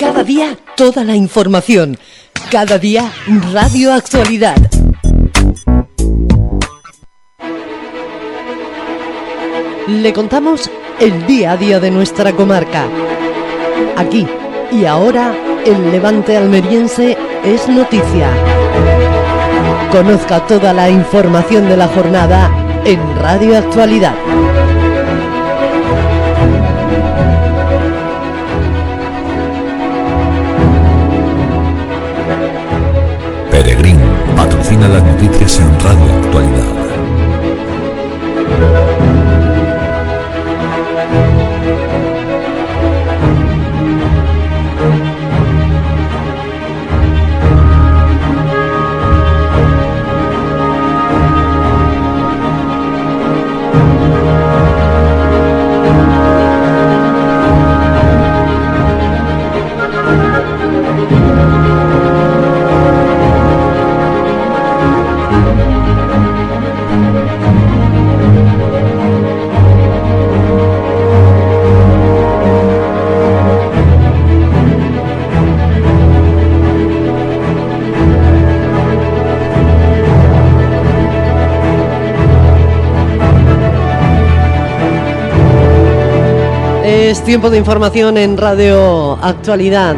Cada día toda la información. Cada día Radio Actualidad. Le contamos el día a día de nuestra comarca. Aquí y ahora, el Levante almeriense es noticia. Conozca toda la información de la jornada en Radio Actualidad. Peregrín patrocina las noticias en Radio Actualidad. Es tiempo de información en Radio Actualidad.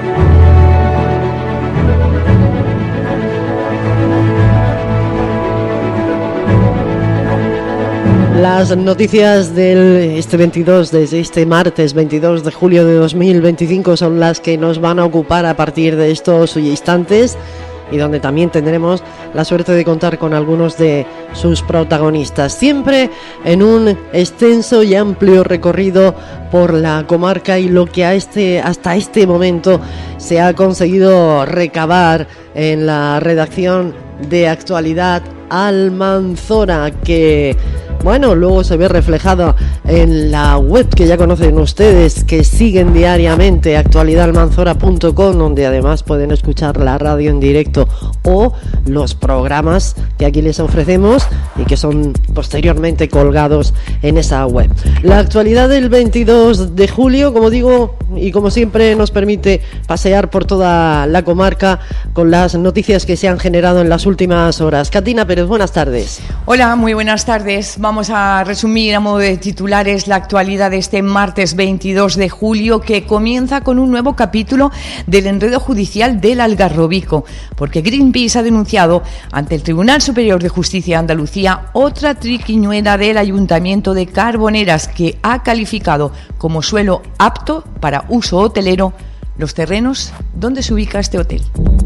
Las noticias de este martes 22 de julio de 2025 son las que nos van a ocupar a partir de estos instantes, y donde también tendremos la suerte de contar con algunos de sus protagonistas, siempre en un extenso y amplio recorrido por la comarca y lo que hasta este momento se ha conseguido recabar en la redacción de Actualidad Almanzora, que luego se ve reflejado en la web que ya conocen ustedes, que siguen diariamente, actualidadalmanzora.com, donde además pueden escuchar la radio en directo o los programas que aquí les ofrecemos y que son posteriormente colgados en esa web. La actualidad del 22 de julio, como digo, y como siempre nos permite pasear por toda la comarca con las noticias que se han generado en las últimas horas. Catina Pérez, buenas tardes. Hola, muy buenas tardes. Vamos a resumir a modo de titulares la actualidad de este martes 22 de julio, que comienza con un nuevo capítulo del enredo judicial del Algarrobico, porque Greenpeace ha denunciado ante el Tribunal Superior de Justicia de Andalucía otra triquiñuela del Ayuntamiento de Carboneras, que ha calificado como suelo apto para uso hotelero los terrenos donde se ubica este hotel.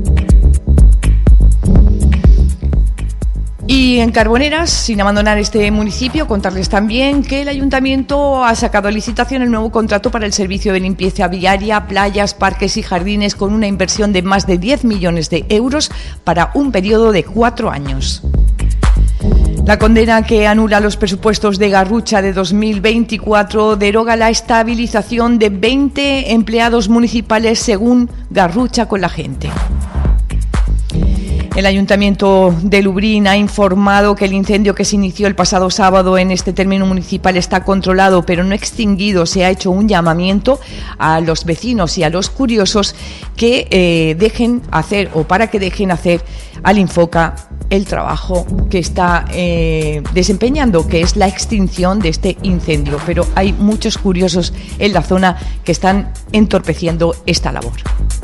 Y en Carboneras, sin abandonar este municipio, contarles también que el Ayuntamiento ha sacado a licitación el nuevo contrato para el servicio de limpieza viaria, playas, parques y jardines, con una inversión de más de 10 millones de euros para un periodo de 4 años. La condena que anula los presupuestos de Garrucha de 2024 deroga la estabilización de 20 empleados municipales, según Garrucha con la gente. El Ayuntamiento de Lubrión ha informado que el incendio que se inició el pasado sábado en este término municipal está controlado, pero no extinguido. Se ha hecho un llamamiento a los vecinos y a los curiosos que dejen hacer, o para que dejen hacer al Infoca el trabajo que está desempeñando, que es la extinción de este incendio. Pero hay muchos curiosos en la zona que están entorpeciendo esta labor.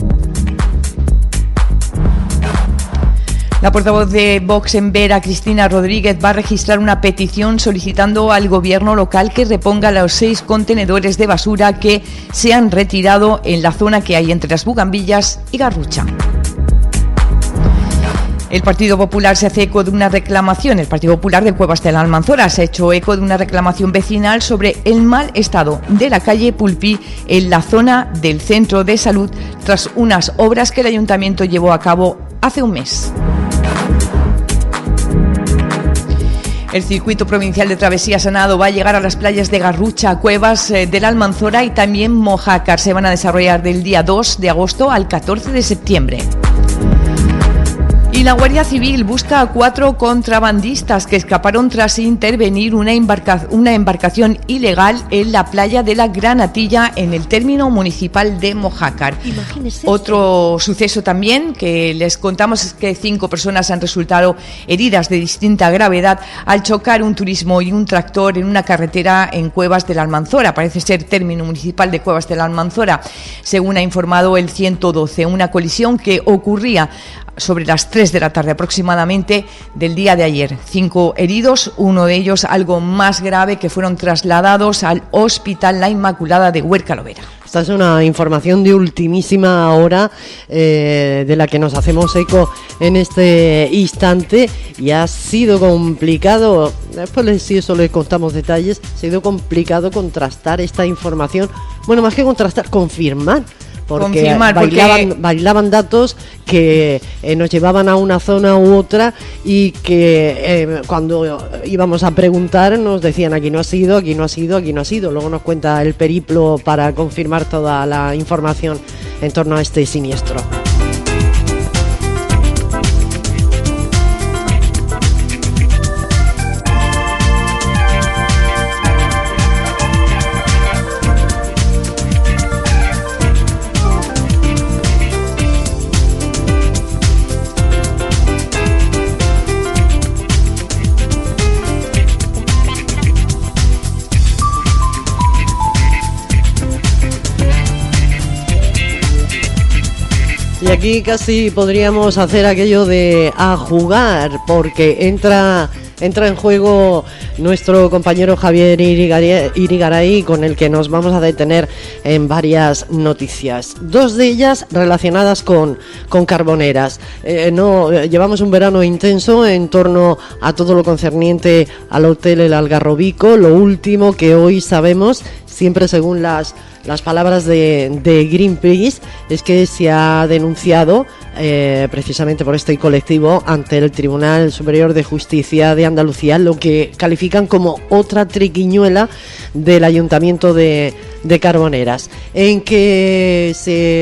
La portavoz de Vox en Vera, Cristina Rodríguez, va a registrar una petición solicitando al gobierno local que reponga los 6 contenedores de basura que se han retirado en la zona que hay entre las Bugambillas y Garrucha. El Partido Popular se hace eco de una reclamación. El Partido Popular de Cuevas de la Almanzora se ha hecho eco de una reclamación vecinal sobre el mal estado de la calle Pulpí en la zona del centro de salud, tras unas obras que el ayuntamiento llevó a cabo hace un mes. El circuito provincial de travesía Sanado va a llegar a las playas de Garrucha, Cuevas de la Almanzora y también Mojácar. Se van a desarrollar del día 2 de agosto al 14 de septiembre. Y la Guardia Civil busca a 4 contrabandistas que escaparon tras intervenir una embarcación ilegal en la playa de la Granatilla, en el término municipal de Mojácar. Imagínese. Otro suceso también que les contamos es que 5 personas han resultado heridas de distinta gravedad al chocar un turismo y un tractor en una carretera en Cuevas de la Almanzora. Parece ser término municipal de Cuevas de la Almanzora, según ha informado el 112. Una colisión que ocurría sobre las 3 de la tarde aproximadamente del día de ayer. 5 heridos, uno de ellos algo más grave, que fueron trasladados al Hospital La Inmaculada de Huerca-Lovera. Esta es una información de ultimísima hora de la que nos hacemos eco en este instante, y ha sido complicado, después si eso le contamos detalles, ha sido complicado contrastar esta información, bueno, más que contrastar, confirmar. Porque bailaban datos que nos llevaban a una zona u otra, y que cuando íbamos a preguntar nos decían aquí no ha sido, aquí no ha sido, aquí no ha sido. Luego nos cuenta el periplo para confirmar toda la información en torno a este siniestro. Y aquí casi podríamos hacer aquello de a jugar, porque entra en juego nuestro compañero Javier Irigaray, con el que nos vamos a detener en varias noticias. 2 de ellas relacionadas con Carboneras. Llevamos un verano intenso en torno a todo lo concerniente al Hotel El Algarrobico. Lo último que hoy sabemos, siempre según las palabras de Greenpeace, es que se ha denunciado precisamente por este colectivo ante el Tribunal Superior de Justicia de Andalucía lo que califican como otra triquiñuela del Ayuntamiento de Carboneras. ¿En qué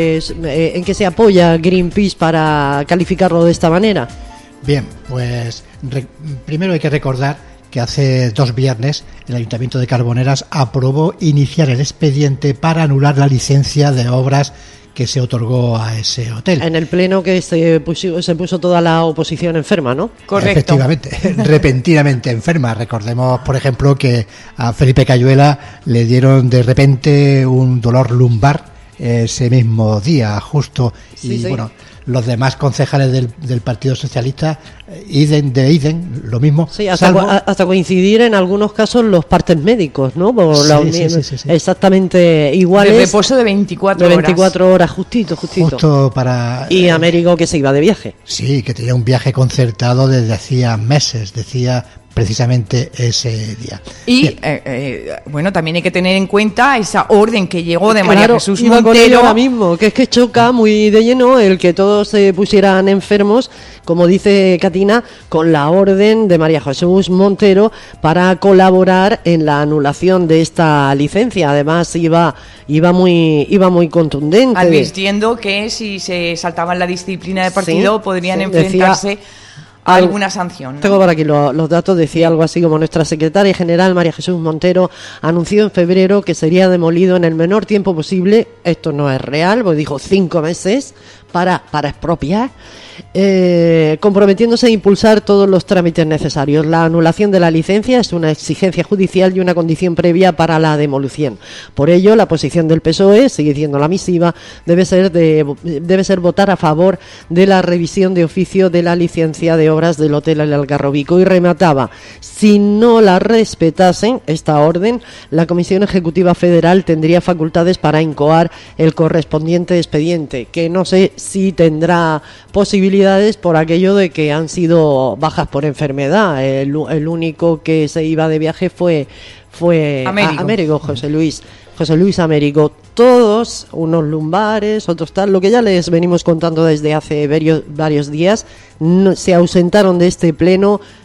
se apoya Greenpeace para calificarlo de esta manera? Bien, pues primero hay que recordar que hace 2 viernes el Ayuntamiento de Carboneras aprobó iniciar el expediente para anular la licencia de obras que se otorgó a ese hotel. En el pleno que se puso toda la oposición enferma, ¿no? Correcto. Efectivamente, repentinamente enferma. Recordemos, por ejemplo, que a Felipe Cayuela le dieron de repente un dolor lumbar ese mismo día, justo. Sí, y sí. Bueno, los demás concejales del Partido Socialista, idem, lo mismo. Sí, hasta coincidir en algunos casos los partes médicos, ¿no? Por sí. Exactamente iguales. De reposo de 24 horas, justito. Justo para... Y Américo, que se iba de viaje. Sí, que tenía un viaje concertado desde hacía meses, decía precisamente ese día. Y bueno, también hay que tener en cuenta esa orden que llegó de María Jesús Montero. Ahora mismo, que es que choca muy de lleno el que todos se pusieran enfermos, como dice Katina, con la orden de María Jesús Montero para colaborar en la anulación de esta licencia. Además iba muy contundente, advirtiendo que si se saltaban la disciplina de partido podrían enfrentarse a alguna sanción, ¿no? Tengo por aquí los datos. Decía algo así como: nuestra secretaria general María Jesús Montero anunció en febrero que sería demolido en el menor tiempo posible. Esto no es real, porque dijo 5 meses para expropiar, comprometiéndose a impulsar todos los trámites necesarios. La anulación de la licencia es una exigencia judicial y una condición previa para la demolición. Por ello, la posición del PSOE, sigue diciendo la misiva, debe ser votar a favor de la revisión de oficio de la licencia de obras del Hotel El Algarrobico. Y remataba: si no la respetasen, esta orden, la Comisión Ejecutiva Federal tendría facultades para incoar el correspondiente expediente, que no sé si tendrá posibilidades por aquello de que han sido bajas por enfermedad. El único que se iba de viaje fue Américo, José Luis Américo. Todos unos lumbares, otros tal, lo que ya les venimos contando desde hace varios días. Se ausentaron de este pleno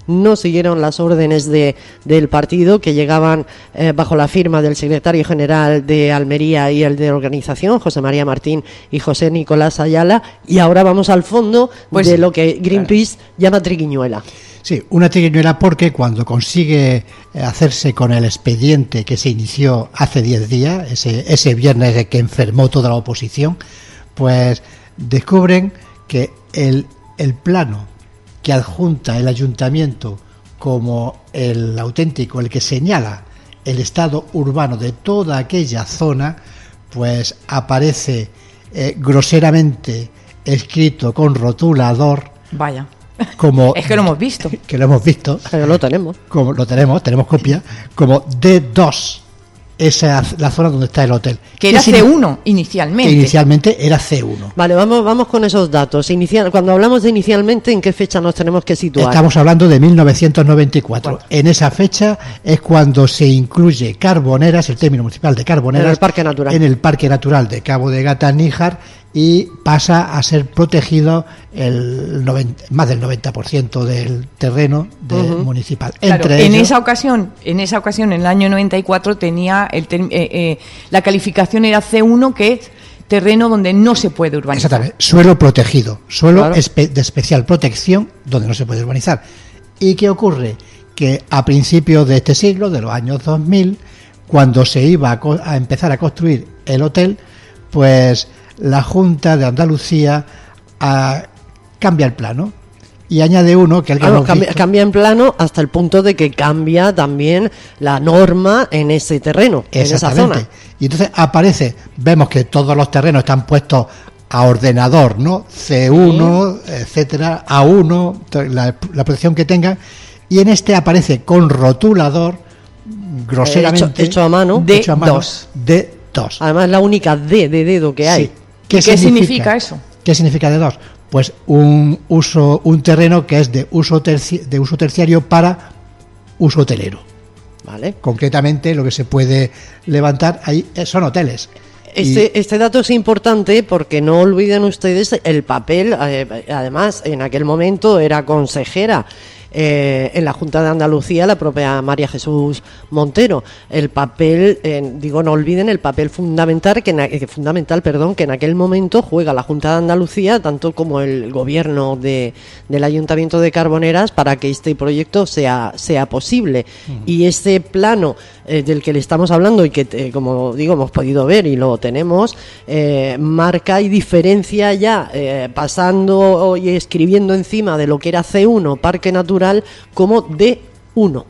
no siguieron las órdenes del partido, que llegaban bajo la firma del secretario general de Almería y el de organización, José María Martín y José Nicolás Ayala, y ahora vamos al fondo de lo que Greenpeace llama triquiñuela. Sí, una triquiñuela porque cuando consigue hacerse con el expediente que se inició hace 10 días, ese viernes de que enfermó toda la oposición, pues descubren que el plano que adjunta el ayuntamiento como el auténtico, el que señala el estado urbano de toda aquella zona, pues aparece groseramente escrito con rotulador. Vaya. Como, es que lo hemos visto. Que lo hemos visto. Pero lo tenemos. Como lo tenemos copia, como D2. Esa es la zona donde está el hotel. Que era C1 inicialmente. Que inicialmente era C1. Vale, vamos con esos datos. Cuando hablamos de inicialmente, ¿en qué fecha nos tenemos que situar? Estamos hablando de 1994. Bueno. En esa fecha es cuando se incluye Carboneras, el término municipal de Carboneras, en el Parque Natural. En el Parque Natural de Cabo de Gata-Níjar, y pasa a ser protegido más del 90% del terreno municipal. Claro, en esa ocasión, en el año 94, tenía la calificación era C1, que es terreno donde no se puede urbanizar. Exactamente, suelo protegido, suelo de especial protección donde no se puede urbanizar. ¿Y qué ocurre? Que a principios de este siglo, de los años 2000, cuando se iba a empezar a construir el hotel, pues la Junta de Andalucía cambia el plano y añade uno que cambia en plano hasta el punto de que cambia también la norma en ese terreno, en esa zona. Y entonces vemos que todos los terrenos están puestos a ordenador, ¿no? C1, etcétera, A1, la protección que tengan, y en este aparece con rotulador groseramente hecho a mano, D2. D2. Además, la única D de dedo que hay. Sí. ¿Qué significa eso? ¿Qué significa D2? Pues un terreno que es de uso terciario para uso hotelero. Vale. Concretamente, lo que se puede levantar ahí son hoteles. Este dato es importante porque no olviden ustedes el papel. Además, en aquel momento era consejera en la Junta de Andalucía la propia María Jesús Montero. El papel, no olviden el papel fundamental que en aquel momento juega la Junta de Andalucía, tanto como el gobierno del Ayuntamiento de Carboneras, para que este proyecto sea posible. Y este plano del que le estamos hablando y que, como digo, hemos podido ver y lo tenemos, marca y diferencia ya, pasando y escribiendo encima de lo que era C1, Parque Natural, como D1.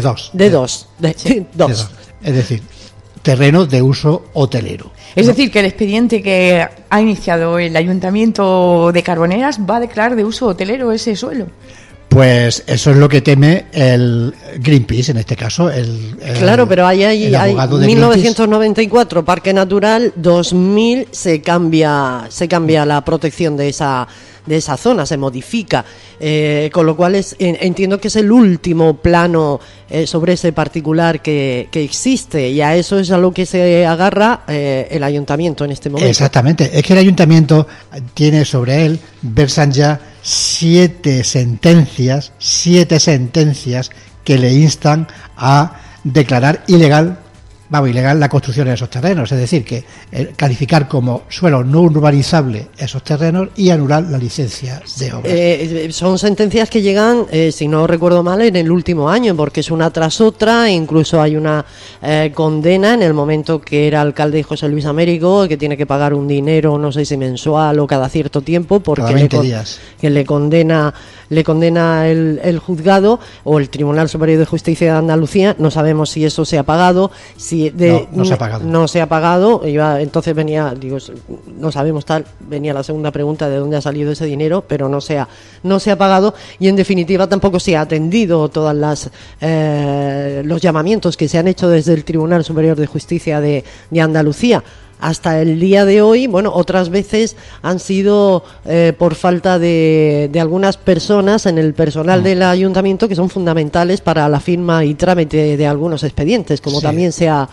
D2. Es decir, terreno de uso hotelero. Es decir, que el expediente que ha iniciado el Ayuntamiento de Carboneras va a declarar de uso hotelero ese suelo. Pues eso es lo que teme el Greenpeace, en este caso. Claro, pero hay 1994 Parque Natural, 2000 se cambia la protección de esa zona, se modifica, con lo cual entiendo que es el último plano sobre ese particular que existe, y a eso es a lo que se agarra el ayuntamiento en este momento. Exactamente, es que el ayuntamiento tiene sobre él, versan ya 7 sentencias que le instan a declarar ilegal la construcción de esos terrenos, es decir, que calificar como suelo no urbanizable esos terrenos y anular la licencia de obras. Son sentencias que llegan, si no recuerdo mal, en el último año, porque es una tras otra, e incluso hay una condena en el momento que era alcalde José Luis Américo, que tiene que pagar un dinero, no sé si mensual o cada cierto tiempo, porque cada 20 días. Que le condena el juzgado o el Tribunal Superior de Justicia de Andalucía. No sabemos si eso se ha pagado, no se ha pagado. No se ha pagado. Entonces no sabemos venía la segunda pregunta de dónde ha salido ese dinero, pero no se ha pagado, y en definitiva tampoco se ha atendido todas los llamamientos que se han hecho desde el Tribunal Superior de Justicia de Andalucía. Hasta el día de hoy, otras veces han sido por falta de algunas personas en el personal del ayuntamiento, que son fundamentales para la firma y trámite de algunos expedientes, como también se ha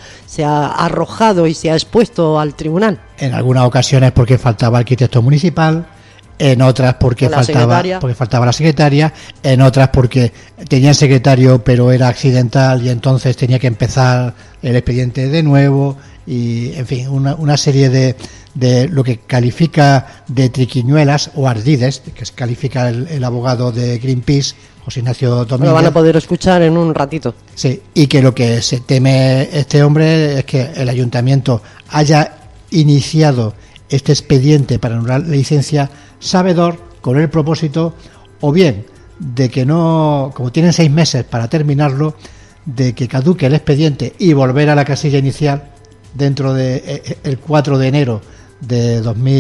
arrojado y se ha expuesto al tribunal. En algunas ocasiones porque faltaba arquitecto municipal, en otras porque faltaba la secretaria, en otras porque tenían secretario pero era accidental y entonces tenía que empezar el expediente de nuevo, y en fin, una serie de lo que califica de triquiñuelas o ardides, que se califica el abogado de Greenpeace, José Ignacio Domínguez. Lo van a poder escuchar en un ratito. Sí, y que lo que se teme este hombre es que el ayuntamiento haya iniciado este expediente para anular la licencia, sabedor, con el propósito, o bien de que no, como tienen 6 meses para terminarlo, de que caduque el expediente y volver a la casilla inicial dentro de el 4 de enero de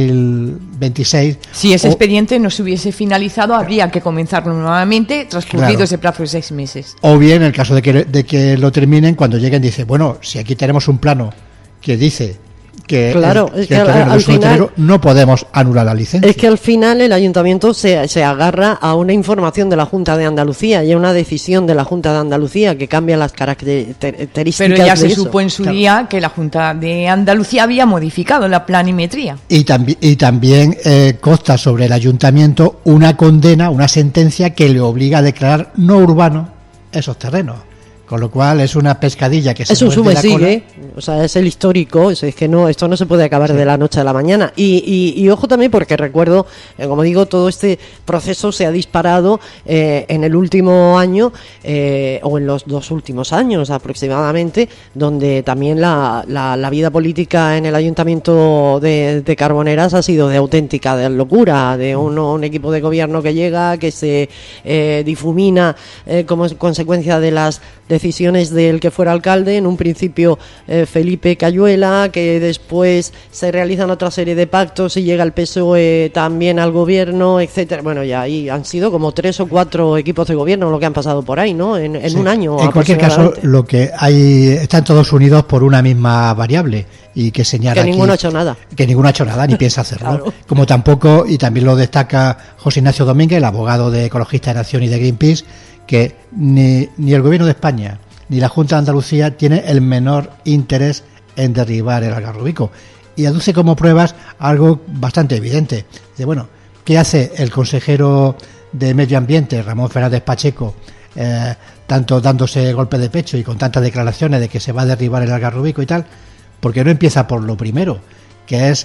2026. Si ese expediente no se hubiese finalizado, habría que comenzarlo nuevamente, transcurrido ese plazo de 6 meses. O bien, en el caso de que lo terminen, cuando lleguen, dice, bueno, si aquí tenemos un plano que dice que claro, es que al final no podemos anular la licencia. Es que al final el ayuntamiento se agarra a una información de la Junta de Andalucía y a una decisión de la Junta de Andalucía que cambia las características. Pero ya se supo en su día que la Junta de Andalucía había modificado la planimetría. Y también consta sobre el ayuntamiento una condena, una sentencia que le obliga a declarar no urbano esos terrenos. Con lo cual es una pescadilla que se es un sube y sigue, o sea, es el histórico, es que no, esto no se puede acabar de la noche a la mañana. Y ojo también, porque recuerdo, como digo, todo este proceso se ha disparado en el último año, o en los 2 últimos años aproximadamente, donde también la vida política en el ayuntamiento de Carboneras ha sido de auténtica de locura, de un equipo de gobierno que llega, que se difumina como consecuencia de las decisiones del que fuera alcalde, en un principio Felipe Cayuela, que después se realizan otra serie de pactos y llega el PSOE también al gobierno, etcétera. Bueno, ya ahí han sido como 3 o 4 equipos de gobierno lo que han pasado por ahí, ¿no? En un año. En cualquier caso, lo que hay, están todos unidos por una misma variable, y que señala que ninguno ha hecho nada. Que ninguno ha hecho nada ni piensa hacerlo. Claro. Como tampoco, y también lo destaca José Ignacio Domínguez, el abogado de Ecologistas de Nación y de Greenpeace, que ni el gobierno de España ni la Junta de Andalucía tiene el menor interés en derribar el Algarrobico, y aduce como pruebas algo bastante evidente. Dice, bueno, ¿qué hace el consejero de Medio Ambiente, Ramón Fernández Pacheco, tanto dándose golpes de pecho y con tantas declaraciones de que se va a derribar el Algarrobico y tal? Porque no empieza por lo primero, que es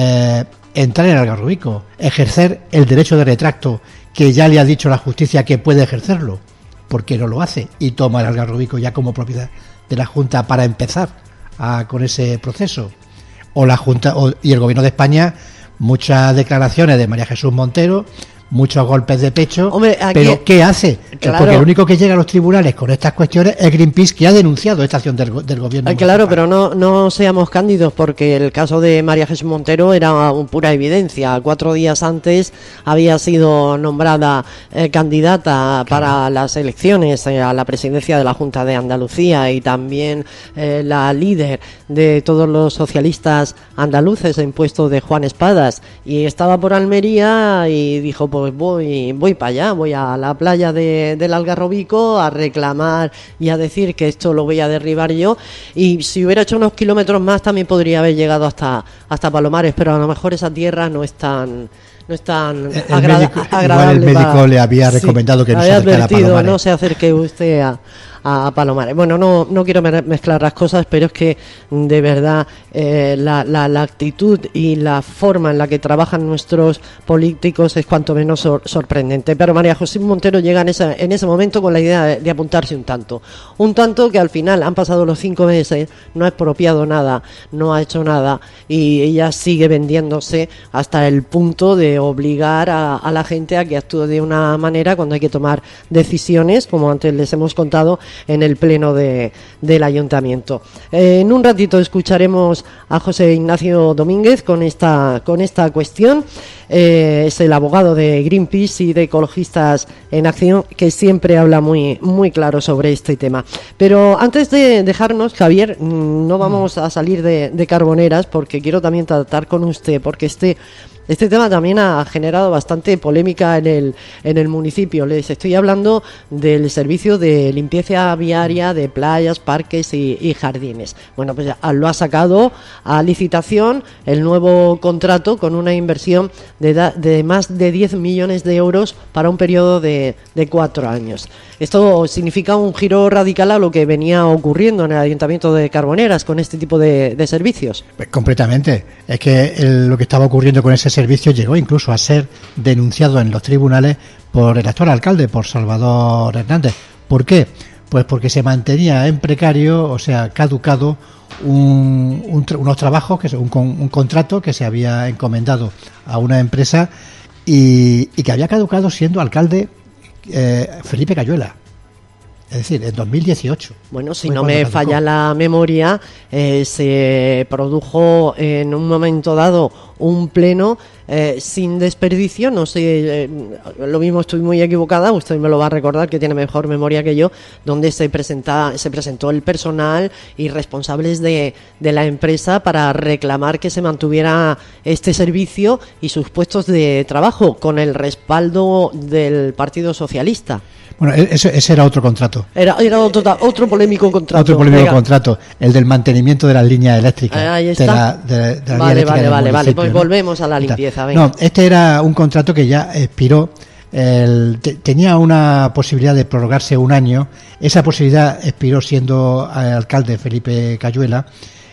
entrar en el Algarrobico, ejercer el derecho de retracto, que ya le ha dicho la justicia que puede ejercerlo, porque no lo hace, y toma el Algarrobico ya como propiedad de la Junta para empezar con ese proceso. O la Junta y el Gobierno de España, muchas declaraciones de María Jesús Montero, muchos golpes de pecho. Hombre, aquí, pero ¿qué hace? Claro. Porque el único que llega a los tribunales con estas cuestiones es Greenpeace, que ha denunciado esta acción del gobierno. Claro, pero no seamos cándidos, porque el caso de María Jesús Montero era pura evidencia. 4 días antes había sido nombrada candidata para las elecciones a la presidencia de la Junta de Andalucía, y también la líder de todos los socialistas andaluces en puesto de Juan Espadas, y estaba por Almería y dijo, pues voy para allá, voy a la playa del Algarrobico a reclamar y a decir que esto lo voy a derribar yo, y si hubiera hecho unos kilómetros más también podría haber llegado hasta Palomares, pero a lo mejor esa tierra no es tan agradable. Igual el médico le había recomendado que no se acercara a Palomares. No se acerque usted a Palomares. Bueno, no quiero mezclar las cosas, pero es que de verdad la actitud y la forma en la que trabajan nuestros políticos es cuanto menos sorprendente. Pero María José Montero llega en ese momento con la idea de apuntarse un tanto que al final han pasado los 5 meses, no ha expropiado nada, no ha hecho nada, y ella sigue vendiéndose hasta el punto de obligar a la gente a que actúe de una manera cuando hay que tomar decisiones, como antes les hemos contado, en el pleno del ayuntamiento. En un ratito escucharemos a José Ignacio Domínguez con esta cuestión. Es el abogado de Greenpeace y de Ecologistas en Acción, que siempre habla muy claro sobre este tema. Pero antes de dejarnos, Javier, no vamos a salir de Carboneras, porque quiero también también tratar con usted, porque este tema también ha generado bastante polémica en el municipio. Les estoy hablando del servicio de limpieza viaria de playas, parques y jardines. Bueno, pues ya lo ha sacado a licitación el nuevo contrato con una inversión de más de 10 millones de euros para un periodo de 4 años. Esto significa un giro radical a lo que venía ocurriendo en el Ayuntamiento de Carboneras con este tipo de servicios. Pues completamente. Es que lo que estaba ocurriendo con ese servicio llegó incluso a ser denunciado en los tribunales por el actual alcalde, por Salvador Hernández. ¿Por qué? Pues porque se mantenía en precario, o sea, caducado unos trabajos, un contrato que se había encomendado a una empresa y que había caducado siendo alcalde Felipe Cayuela. Es decir, en 2018. Bueno, si no me falla la memoria, se produjo en un momento dado un pleno sin desperdicio, no sé, lo mismo estoy muy equivocada, usted me lo va a recordar que tiene mejor memoria que yo, donde se presentó el personal y responsables de la empresa para reclamar que se mantuviera este servicio y sus puestos de trabajo con el respaldo del Partido Socialista. Bueno, ese era otro contrato. Era otro polémico contrato. Otro polémico contrato, el del mantenimiento de las líneas eléctricas. Ahí está. De la línea eléctrica Vale. Pues volvemos a la limpieza. Venga. No, este era un contrato que ya expiró. Tenía una posibilidad de prorrogarse un año. Esa posibilidad expiró siendo alcalde Felipe Cayuela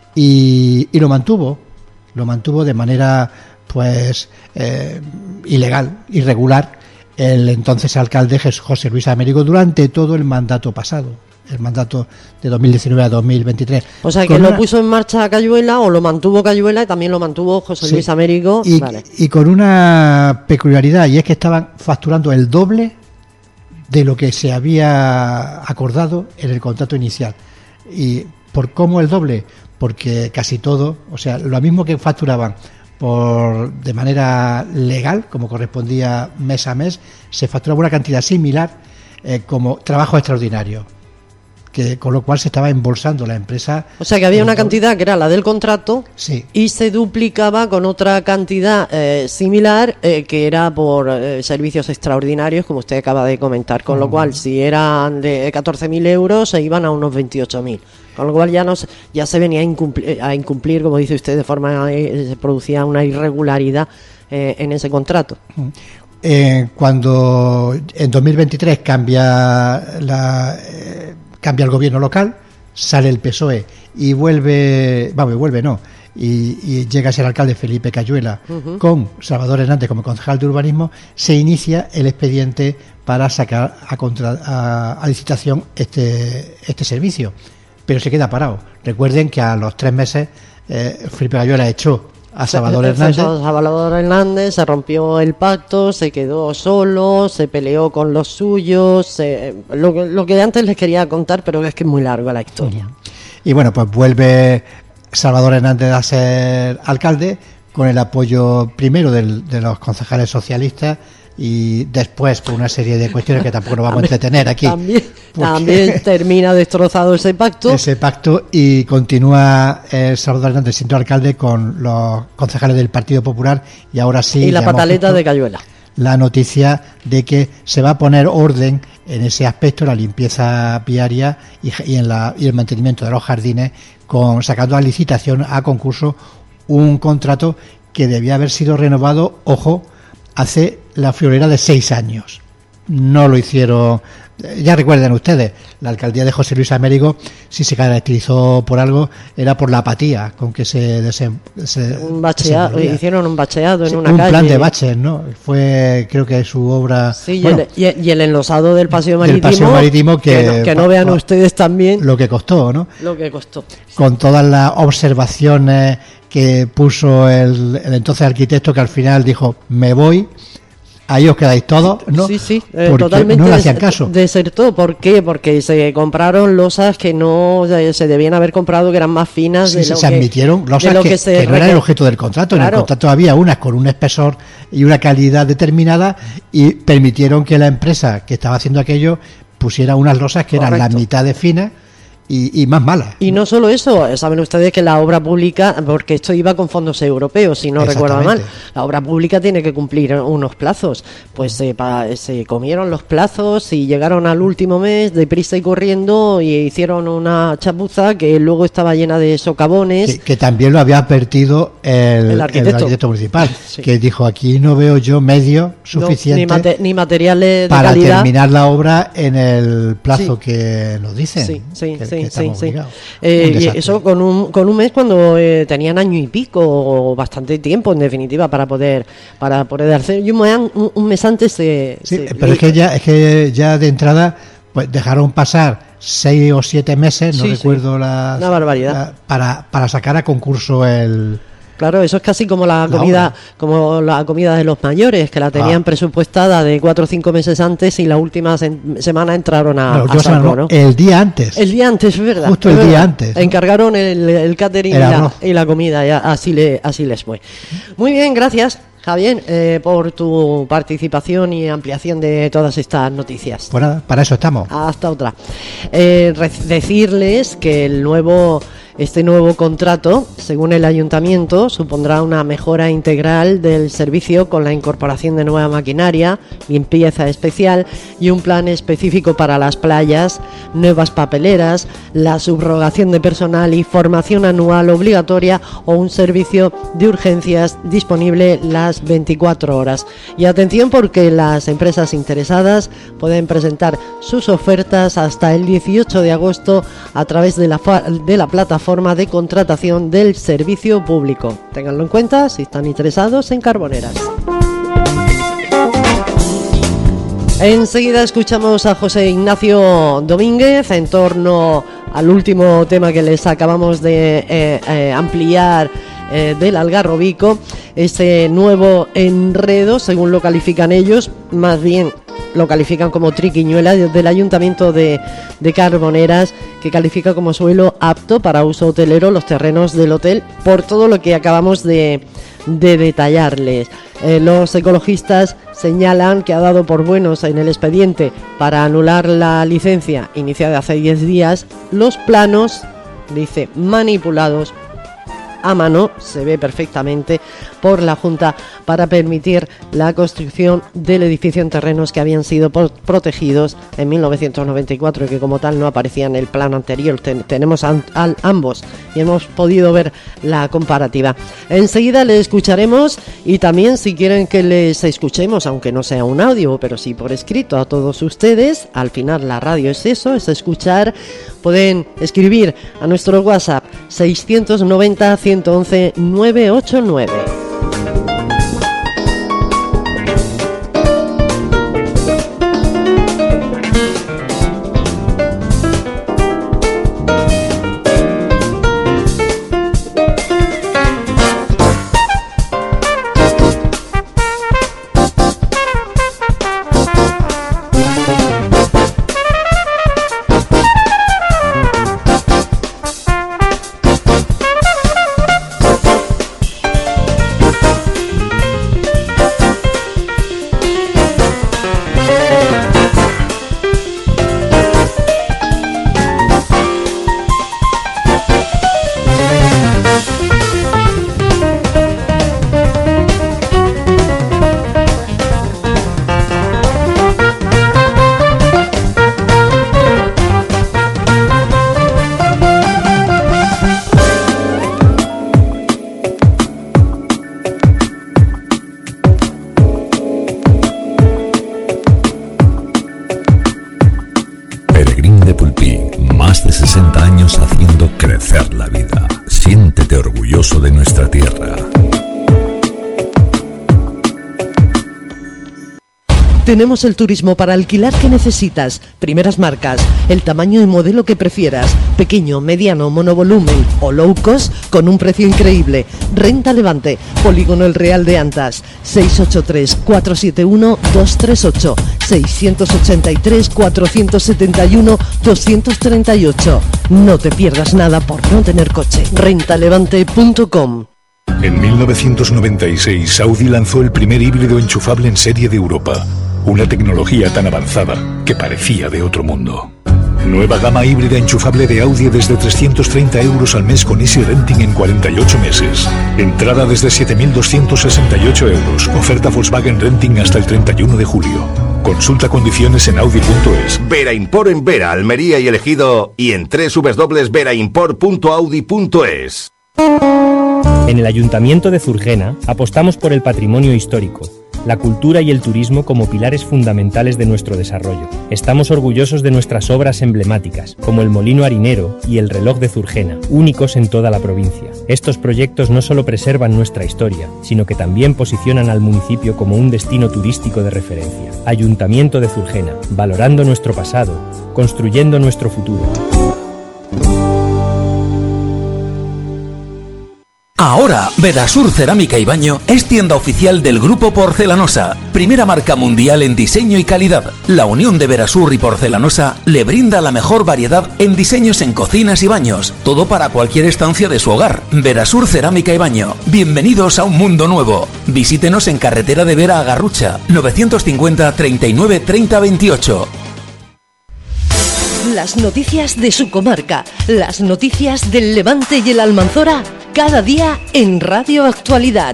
y lo mantuvo de manera pues ilegal, irregular, el entonces alcalde José Luis Américo durante todo el mandato pasado, el mandato de 2019 a 2023. O sea, que lo puso en marcha Cayuela, o lo mantuvo Cayuela y también lo mantuvo José Luis Américo. Y con una peculiaridad, y es que estaban facturando el doble de lo que se había acordado en el contrato inicial. ¿Y por cómo el doble? Porque casi todo, o sea, lo mismo que facturaban de manera legal, como correspondía mes a mes, se facturaba una cantidad similar como trabajo extraordinario, con lo cual se estaba embolsando la empresa. O sea que había una cantidad que era la del contrato, sí, y se duplicaba con otra cantidad similar que era por servicios extraordinarios, como usted acaba de comentar, con lo cual si eran de 14.000 euros se iban a unos 28.000. Con lo cual ya se venía a incumplir, como dice usted, de forma se producía una irregularidad en ese contrato. Cuando en 2023 cambia el gobierno local, sale el PSOE y y llega a ser alcalde Felipe Cayuela, con Salvador Hernández como concejal de urbanismo, se inicia el expediente para sacar a licitación este servicio. Pero se queda parado. Recuerden que a los 3 meses Felipe Cayuela echó a Salvador Hernández, se rompió el pacto, se quedó solo, se peleó con los suyos, lo que antes les quería contar, pero es que es muy larga la historia. Y bueno, pues vuelve Salvador Hernández a ser alcalde con el apoyo primero de los concejales socialistas y después por una serie de cuestiones que tampoco nos vamos a entretener aquí. También termina destrozado ese pacto y continúa Salvador Hernández siendo alcalde con los concejales del Partido Popular y ahora sí. Y la pataleta de Cayuela. La noticia de que se va a poner orden en ese aspecto, la limpieza viaria y el mantenimiento de los jardines, sacando a licitación, a concurso, un contrato que debía haber sido renovado, hace la friolera de 6 años. No lo hicieron. Ya recuerdan ustedes, la alcaldía de José Luis Américo, si se caracterizó por algo, era por la apatía con que hicieron un bacheado en una calle. Un plan de baches, ¿no? Fue, creo que su obra. Sí, y el enlosado del paseo marítimo, que no vean ustedes también lo que costó, ¿no? Lo que costó. Con todas las observaciones que puso el entonces arquitecto, que al final dijo: me voy. Ahí os quedáis todos, ¿no? Sí, porque totalmente no le hacían caso. Desertó. ¿Por qué? Porque se compraron losas que no se debían haber comprado, que eran más finas. Sí, se admitieron losas que no eran el objeto del contrato. Claro. En el contrato había unas con un espesor y una calidad determinada y permitieron que la empresa que estaba haciendo aquello pusiera unas losas que eran la mitad de finas y más mala. Y no solo eso, saben ustedes que la obra pública, porque esto iba con fondos europeos, si no recuerdo mal, la obra pública tiene que cumplir unos plazos. Pues se comieron los plazos y llegaron al último mes deprisa y corriendo y hicieron una chapuza que luego estaba llena de socavones. Que también lo había advertido el arquitecto municipal, sí, que dijo: aquí no veo yo medio suficiente ni materiales de para calidad, terminar la obra en el plazo que nos dicen. Sí. Y eso con un mes, cuando tenían año y pico, o bastante tiempo en definitiva para poder hacer. Y un mes antes pero es que ya de entrada pues dejaron pasar 6 o 7 meses, no recuerdo una barbaridad, para sacar a concurso el... Claro, eso es casi como la comida de los mayores, que la tenían presupuestada de 4 o 5 meses antes y la última semana entraron a saco, ¿no? El día antes. El día antes, es verdad. Justo el día antes. Encargaron el catering y la comida, ya así les fue. Muy bien, gracias, Javier, por tu participación y ampliación de todas estas noticias. Pues nada, para eso estamos. Hasta otra. Decirles que este nuevo contrato, según el ayuntamiento, supondrá una mejora integral del servicio con la incorporación de nueva maquinaria, limpieza especial y un plan específico para las playas, nuevas papeleras, la subrogación de personal y formación anual obligatoria o un servicio de urgencias disponible las 24 horas. Y atención, porque las empresas interesadas pueden presentar sus ofertas hasta el 18 de agosto a través de la plataforma de contratación del servicio público. Ténganlo en cuenta si están interesados en Carboneras. Enseguida escuchamos a José Ignacio Domínguez en torno al último tema que les acabamos de ampliar del Algarrobico, ese nuevo enredo, según lo califican ellos, más bien lo califican como triquiñuela del Ayuntamiento de Carboneras, que califica como suelo apto para uso hotelero los terrenos del hotel, por todo lo que acabamos de detallarles. Los ecologistas señalan que ha dado por buenos en el expediente para anular la licencia iniciada hace 10 días los planos, dice, manipulados a mano, se ve perfectamente, por la Junta para permitir la construcción del edificio en terrenos que habían sido protegidos en 1994 y que como tal no aparecían en el plano anterior. Tenemos ambos y hemos podido ver la comparativa. Enseguida le escucharemos, y también, si quieren que les escuchemos, aunque no sea un audio, pero sí por escrito a todos ustedes, al final la radio es eso, es escuchar, pueden escribir a nuestro WhatsApp 690 111 989. De nuestra tierra. Tenemos el turismo para alquilar que necesitas, primeras marcas, el tamaño y modelo que prefieras, pequeño, mediano, monovolumen o low cost con un precio increíble. Renta Levante, Polígono El Real de Antas, 683-471-238, 683-471-238. No te pierdas nada por no tener coche. Rentalevante.com. En 1996, Audi lanzó el primer híbrido enchufable en serie de Europa. Una tecnología tan avanzada que parecía de otro mundo. Nueva gama híbrida enchufable de Audi desde 330 euros al mes con Easy Renting en 48 meses. Entrada desde 7.268 euros. Oferta Volkswagen Renting hasta el 31 de julio. Consulta condiciones en Audi.es. Vera Import en Vera, Almería y El Ejido, y en www.veraimport.audi.es. En el Ayuntamiento de Zurgena apostamos por el patrimonio histórico, la cultura y el turismo como pilares fundamentales de nuestro desarrollo. Estamos orgullosos de nuestras obras emblemáticas, como el Molino Harinero y el Reloj de Zurgena, únicos en toda la provincia. Estos proyectos no solo preservan nuestra historia, sino que también posicionan al municipio como un destino turístico de referencia. Ayuntamiento de Zurgena, valorando nuestro pasado, construyendo nuestro futuro. Ahora, Verasur Cerámica y Baño es tienda oficial del Grupo Porcelanosa, primera marca mundial en diseño y calidad. La unión de Verasur y Porcelanosa le brinda la mejor variedad en diseños en cocinas y baños, todo para cualquier estancia de su hogar. Verasur Cerámica y Baño, bienvenidos a un mundo nuevo. Visítenos en carretera de Vera a Garrucha, 950 39 30 28. Las noticias de su comarca, las noticias del Levante y el Almanzora, cada día en Radio Actualidad.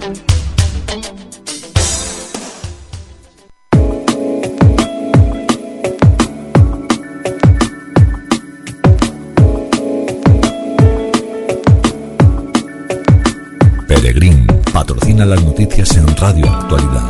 Peregrín patrocina las noticias en Radio Actualidad.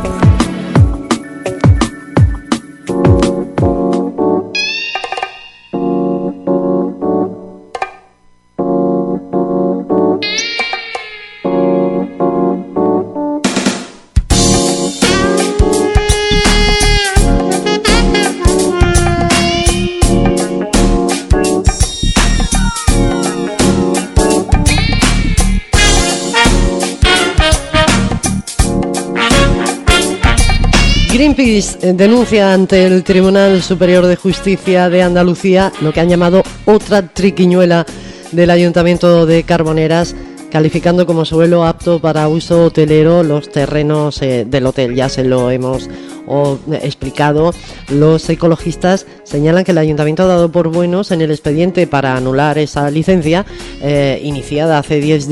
Greenpeace denuncia ante el Tribunal Superior de Justicia de Andalucía lo que han llamado otra triquiñuela del Ayuntamiento de Carboneras, calificando como suelo apto para uso hotelero los terrenos del hotel. Ya se lo hemos explicado. Los ecologistas señalan que el ayuntamiento ha dado por buenos en el expediente para anular esa licencia iniciado hace 10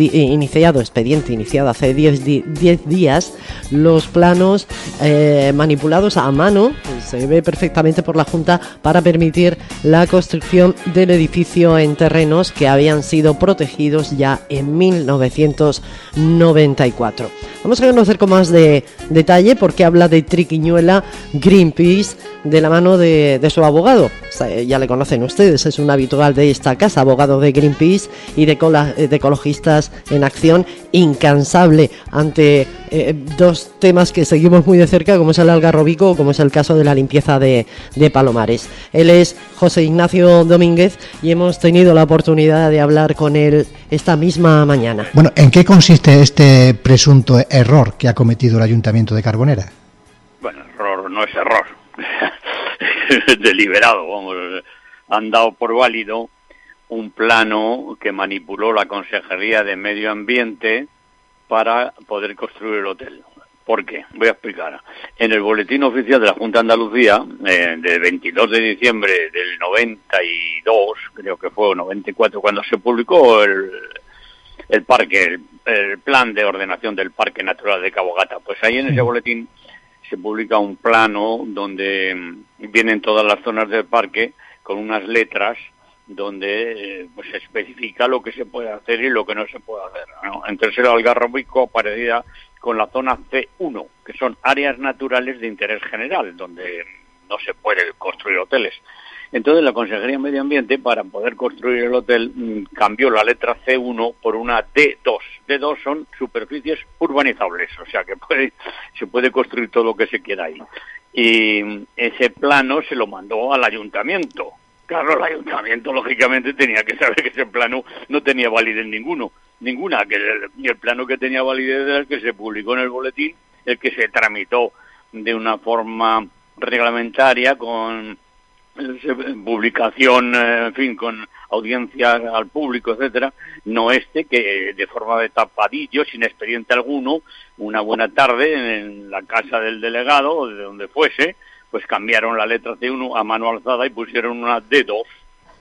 días, los planos manipulados a mano, se ve perfectamente por la Junta, para permitir la construcción del edificio en terrenos que habían sido protegidos ya en 1994. Vamos a conocer con más detalle por qué habla de triquiñuela Greenpeace de la mano de su abogado. Ya le conocen ustedes, es un habitual de esta casa, abogado de Greenpeace y de Ecologistas en Acción, incansable ante dos temas que seguimos muy de cerca, como es el algarrobico o como es el caso de la limpieza de Palomares. Él es José Ignacio Domínguez y hemos tenido la oportunidad de hablar con él esta misma mañana. Bueno, ¿en qué consiste este presunto error que ha cometido el Ayuntamiento de Carbonera? Bueno, error no es error, es deliberado, vamos, han dado por válido un plano que manipuló la Consejería de Medio Ambiente para poder construir el hotel. ¿Por qué? Voy a explicar. En el boletín oficial de la Junta de Andalucía, del 22 de diciembre del 92, creo que fue, o 94, cuando se publicó el parque, el plan de ordenación del Parque Natural de Cabo Gata, pues ahí en ese boletín se publica un plano donde vienen todas las zonas del parque con unas letras donde pues se especifica lo que se puede hacer y lo que no se puede hacer, ¿no? Entonces el algarrobico aparecía con la zona C1, que son áreas naturales de interés general, donde no se puede construir hoteles. Entonces la Consejería de Medio Ambiente, para poder construir el hotel, cambió la letra C1 por una D2. D2 son superficies urbanizables, o sea que se puede construir todo lo que se quiera ahí. Y ese plano se lo mandó al ayuntamiento. Claro, el ayuntamiento lógicamente tenía que saber que ese plano no tenía validez ninguna, que el plano que tenía validez era el que se publicó en el boletín, el que se tramitó de una forma reglamentaria con publicación, en fin, con audiencia al público, etcétera, no que de forma de tapadillo, sin expediente alguno, una buena tarde en la casa del delegado o de donde fuese, pues cambiaron la letra C1 a mano alzada y pusieron una D2.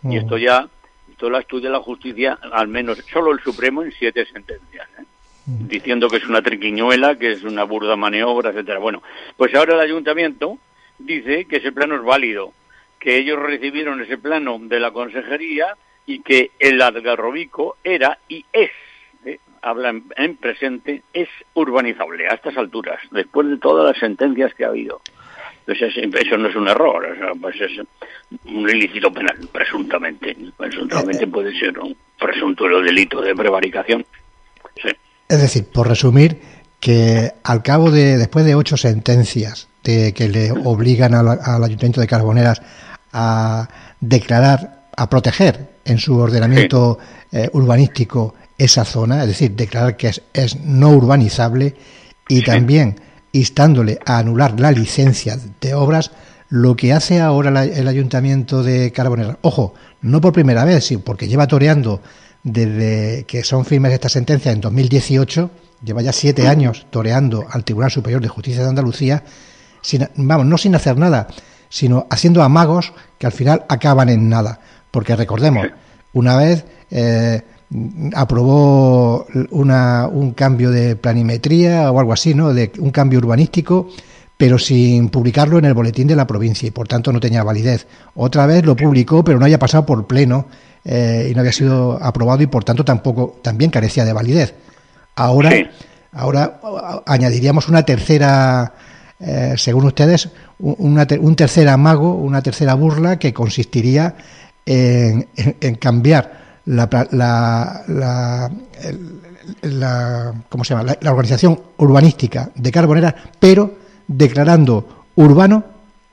Y esto lo estudia la justicia, al menos solo el Supremo, en 7 sentencias, diciendo que es una triquiñuela, que es una burda maniobra, etcétera. Bueno, pues ahora el ayuntamiento dice que ese plano es válido, que ellos recibieron ese plano de la consejería y que el Algarrobico era y es, habla en presente, es urbanizable a estas alturas, después de todas las sentencias que ha habido. Entonces eso no es un error, pues es un ilícito penal, presuntamente puede ser un presunto delito de prevaricación. Sí. Es decir, por resumir, que al cabo después de 8 sentencias que le obligan al Ayuntamiento de Carboneras a declarar, a proteger en su ordenamiento urbanístico esa zona, es decir, declarar que es no urbanizable, y también instándole a anular la licencia de obras, lo que hace ahora el Ayuntamiento de Carboneras, ojo, no por primera vez, sino porque lleva toreando desde que son firmes estas sentencias en 2018, lleva ya 7 años toreando al Tribunal Superior de Justicia de Andalucía, no sin hacer nada, sino haciendo amagos que al final acaban en nada. Porque recordemos, una vez aprobó un cambio de planimetría o algo así, ¿no? De un cambio urbanístico, pero sin publicarlo en el boletín de la provincia, y por tanto no tenía validez. Otra vez lo publicó, pero no había pasado por pleno y no había sido aprobado, y por tanto también carecía de validez. Ahora añadiríamos una tercera, según ustedes, un tercer amago, una tercera burla, que consistiría en cambiar la organización urbanística de Carboneras, pero declarando urbano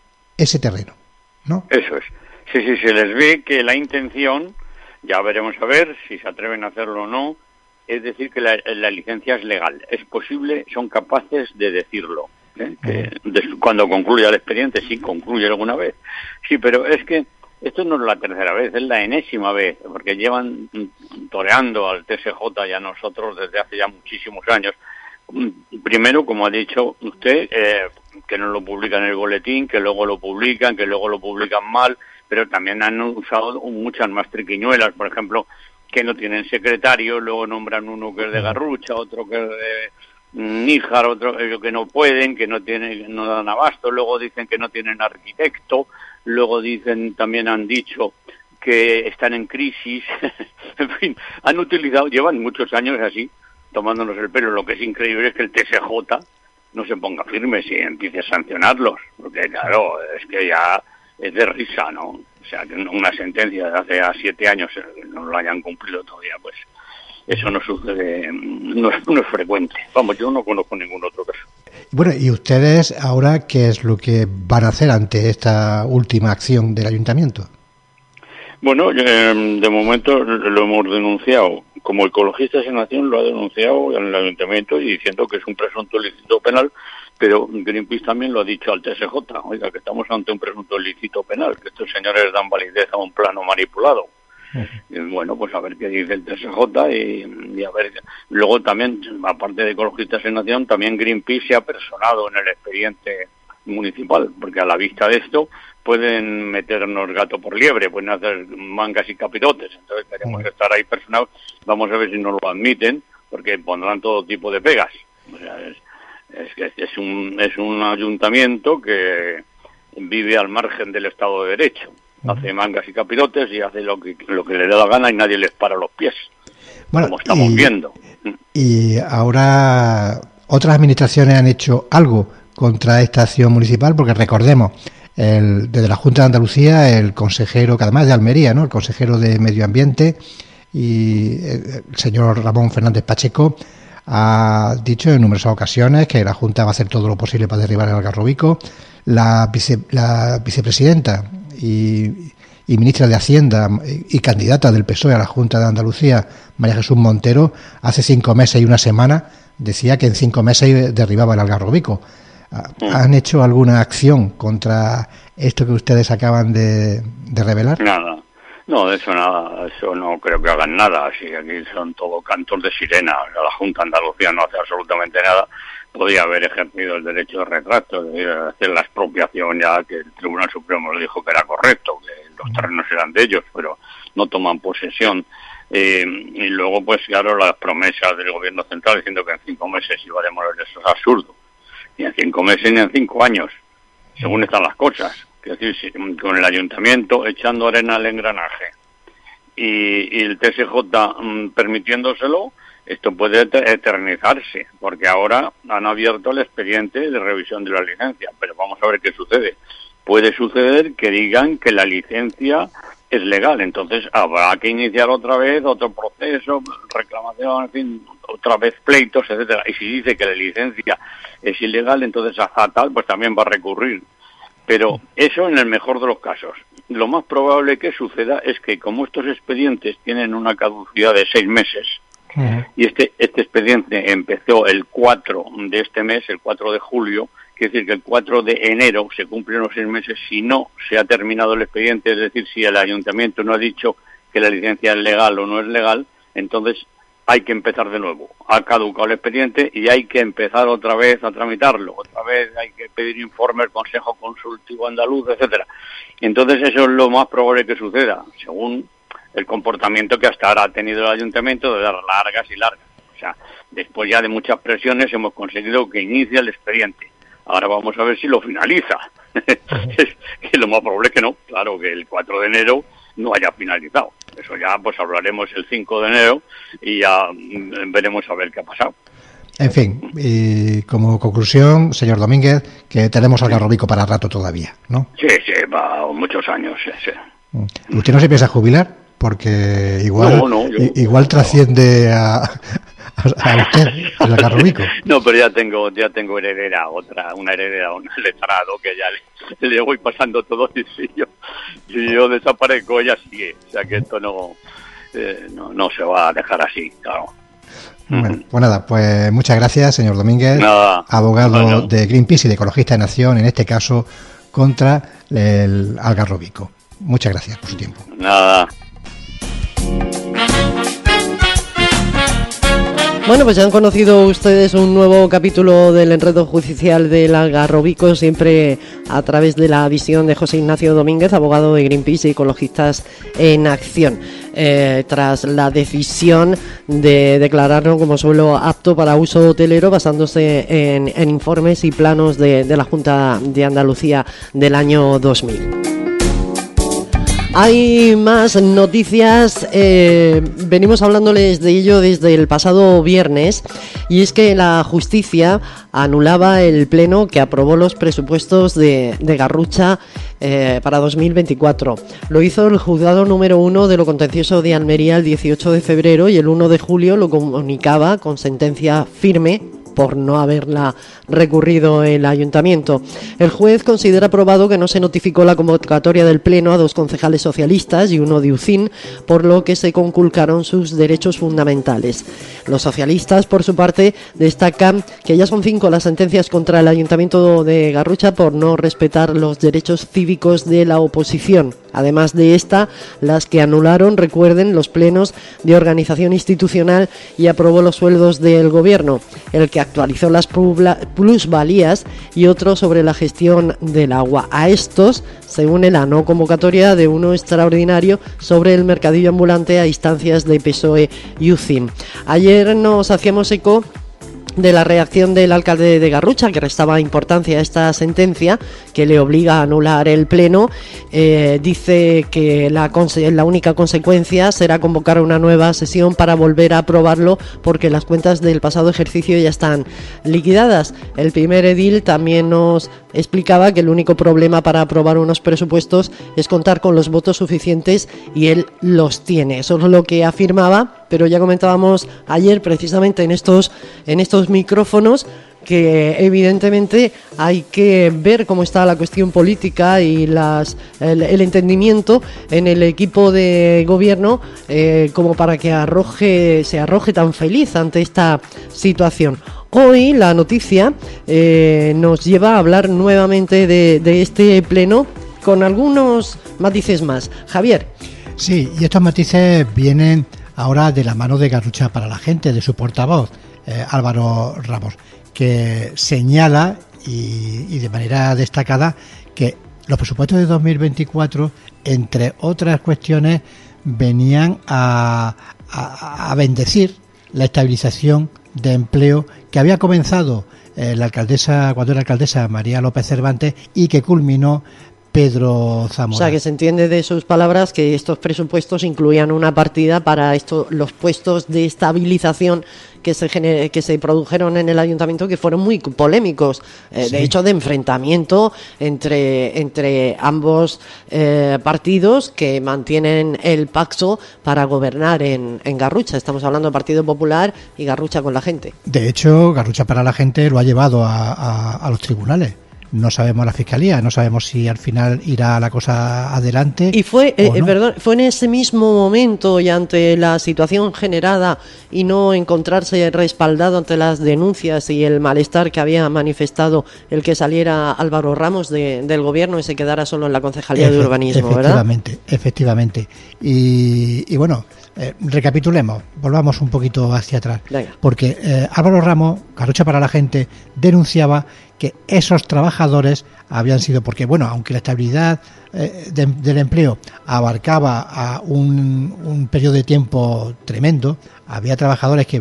ese terreno, ¿no? Eso es. Sí, se les ve que la intención, ya veremos a ver si se atreven a hacerlo o no, es decir, que la licencia es legal, es posible, son capaces de decirlo, que cuando concluya el expediente, sí concluye alguna vez. Sí, pero es que esto no es la tercera vez, es la enésima vez, porque llevan toreando al TSJ y a nosotros desde hace ya muchísimos años. Primero, como ha dicho usted, que no lo publican en el boletín, que luego lo publican mal, pero también han usado muchas más triquiñuelas, por ejemplo, que no tienen secretario, luego nombran uno que es de Garrucha, otro que es de Níjar, otro que no pueden, que no dan abasto, luego dicen que no tienen arquitecto, luego también han dicho que están en crisis, en fin, llevan muchos años así, tomándonos el pelo. Lo que es increíble es que el TSJ no se ponga firme si empiece a sancionarlos, porque claro, es que ya es de risa, ¿no? O sea, que una sentencia de hace 7 años no lo hayan cumplido todavía, pues eso no sucede, no es frecuente. Vamos, yo no conozco ningún otro caso. Bueno, ¿y ustedes ahora qué es lo que van a hacer ante esta última acción del ayuntamiento? Bueno, de momento lo hemos denunciado. Como Ecologistas en Acción lo ha denunciado en el ayuntamiento, y diciendo que es un presunto ilícito penal, pero Greenpeace también lo ha dicho al TSJ. Oiga, que estamos ante un presunto ilícito penal, que estos señores dan validez a un plano manipulado. Y bueno, pues a ver qué dice el TSJ y a ver. Luego también, aparte de Ecologistas en Acción, también Greenpeace se ha personado en el expediente municipal, porque a la vista de esto pueden meternos gato por liebre, pueden hacer mangas y capirotes. Entonces queremos estar ahí personados. Vamos a ver si nos lo admiten, porque pondrán todo tipo de pegas. O sea, es un ayuntamiento que vive al margen del Estado de Derecho. Hace mangas y capirotes y hace lo que le da la gana, y nadie les para los pies, bueno, como estamos viendo. Y ahora otras administraciones han hecho algo contra esta acción municipal, porque recordemos, desde la Junta de Andalucía, el consejero, que además de Almería, ¿no?, el consejero de Medio Ambiente, y el señor Ramón Fernández Pacheco, ha dicho en numerosas ocasiones que la Junta va a hacer todo lo posible para derribar el Algarrobico. La vicepresidenta y ministra de Hacienda y candidata del PSOE a la Junta de Andalucía, María Jesús Montero, hace 5 meses y una semana decía que en 5 meses derribaba el Algarrobico. ¿Han hecho alguna acción contra esto que ustedes acaban de revelar? Nada. No, de eso nada, eso no creo que hagan nada. Así aquí son todo cantos de sirena. O sea, la Junta de Andalucía no hace absolutamente nada. Podía haber ejercido el derecho de retracto, de hacer la expropiación, ya que el Tribunal Supremo le dijo que era correcto, que el los terrenos eran de ellos, pero no toman posesión. Y luego, pues claro, las promesas del gobierno central diciendo que en 5 meses iba a demoler, eso es absurdo. Ni en 5 meses ni en 5 años, según están las cosas. Es decir, con el ayuntamiento echando arena al engranaje y el TSJ permitiéndoselo, esto puede eternizarse, porque ahora han abierto el expediente de revisión de la licencia, pero vamos a ver qué sucede. Puede suceder que digan que la licencia es legal, entonces habrá que iniciar otra vez otro proceso, reclamación, en fin, otra vez pleitos, etcétera. Y si dice que la licencia es ilegal, entonces Azatal pues también va a recurrir. Pero eso en el mejor de los casos. Lo más probable que suceda es que como estos expedientes tienen una caducidad de 6 meses, y este expediente empezó el 4 de este mes, el 4 de julio, quiere decir que el 4 de enero se cumplen los 6 meses si no se ha terminado el expediente, es decir, si el ayuntamiento no ha dicho que la licencia es legal o no es legal, entonces hay que empezar de nuevo. Ha caducado el expediente y hay que empezar otra vez a tramitarlo, otra vez hay que pedir informe al Consejo Consultivo Andaluz, etcétera. Entonces eso es lo más probable que suceda, según el comportamiento que hasta ahora ha tenido el ayuntamiento de dar largas y largas. O sea, después ya de muchas presiones hemos conseguido que inicie el expediente. Ahora vamos a ver si lo finaliza. Lo más probable es que no, claro, que el 4 de enero no haya finalizado. Eso ya pues hablaremos el 5 de enero y ya veremos a ver qué ha pasado. En fin, y como conclusión, señor Domínguez, que tenemos Algarrobico para rato todavía, ¿no? Sí, para muchos años, sí. ¿Usted no se piensa jubilar? Porque igual igual trasciende a usted, el Algarrobico. No, pero ya tengo heredera, una heredera, un letrado que ya le voy pasando todo y si yo desaparezco ella sigue. O sea que esto no se va a dejar así, claro. Bueno, pues nada, pues muchas gracias, señor Domínguez, abogado de Greenpeace y de Ecologistas de Nación, en este caso contra el Algarrobico. Muchas gracias por su tiempo. Nada. Bueno, pues ya han conocido ustedes un nuevo capítulo del enredo judicial del Algarrobico, siempre a través de la visión de José Ignacio Domínguez, abogado de Greenpeace y Ecologistas en Acción, tras la decisión de declararlo como suelo apto para uso hotelero, basándose en informes y planos de la Junta de Andalucía del año 2000. Hay más noticias, venimos hablándoles de ello desde el pasado viernes, y es que la justicia anulaba el pleno que aprobó los presupuestos de Garrucha para 2024. Lo hizo el juzgado número 1 de lo contencioso de Almería el 18 de febrero y el 1 de julio lo comunicaba con sentencia firme por no haberla recurrido el ayuntamiento. El juez considera probado que no se notificó la convocatoria del pleno a 2 concejales socialistas y 1 de UCIN, por lo que se conculcaron sus derechos fundamentales. Los socialistas, por su parte, destacan que ya son 5 las sentencias contra el ayuntamiento de Garrucha por no respetar los derechos cívicos de la oposición. Además de esta, las que anularon, recuerden, los plenos de organización institucional y aprobó los sueldos del gobierno, el que actualizó las plusvalías y otro sobre la gestión del agua. A estos se une la no convocatoria de uno extraordinario sobre el mercadillo ambulante a instancias de PSOE y UCIN. Ayer nos hacíamos eco de la reacción del alcalde de Garrucha, que restaba importancia a esta sentencia que le obliga a anular el pleno. Dice que la única consecuencia será convocar una nueva sesión para volver a aprobarlo, porque las cuentas del pasado ejercicio ya están liquidadas. El primer edil también nos explicaba que el único problema para aprobar unos presupuestos es contar con los votos suficientes, y él los tiene. Eso es lo que afirmaba, pero ya comentábamos ayer precisamente en estos micrófonos que evidentemente hay que ver cómo está la cuestión política y el entendimiento en el equipo de gobierno, como para que se arroje tan feliz ante esta situación. Hoy la noticia nos lleva a hablar nuevamente de este pleno con algunos matices más. Javier. Sí, y estos matices vienen ahora de la mano de Garrucha para la Gente, de su portavoz, Álvaro Ramos, que señala y de manera destacada que los presupuestos de 2024, entre otras cuestiones, venían a bendecir la estabilización de empleo que había comenzado la alcaldesa, cuando era alcaldesa, María López Cervantes, y que culminó Pedro Zamora. O sea, que se entiende de sus palabras que estos presupuestos incluían una partida para los puestos de estabilización que se produjeron en el ayuntamiento, que fueron muy polémicos, sí. De hecho de enfrentamiento entre ambos partidos que mantienen el pacto para gobernar en Garrucha. Estamos hablando del Partido Popular y Garrucha con la gente. De hecho, Garrucha para la gente lo ha llevado a los tribunales. No sabemos la fiscalía, no sabemos si al final irá la cosa adelante. Y fue, no. Fue en ese mismo momento y ante la situación generada y no encontrarse respaldado ante las denuncias y el malestar que había manifestado el que saliera Álvaro Ramos del gobierno y se quedara solo en la concejalía de urbanismo, ¿verdad? Efectivamente. Y bueno, recapitulemos, volvamos un poquito hacia atrás. Venga. Porque Álvaro Ramos, Garrucha para la gente, denunciaba que esos trabajadores habían sido, porque bueno, aunque la estabilidad del empleo abarcaba a un periodo de tiempo tremendo, había trabajadores que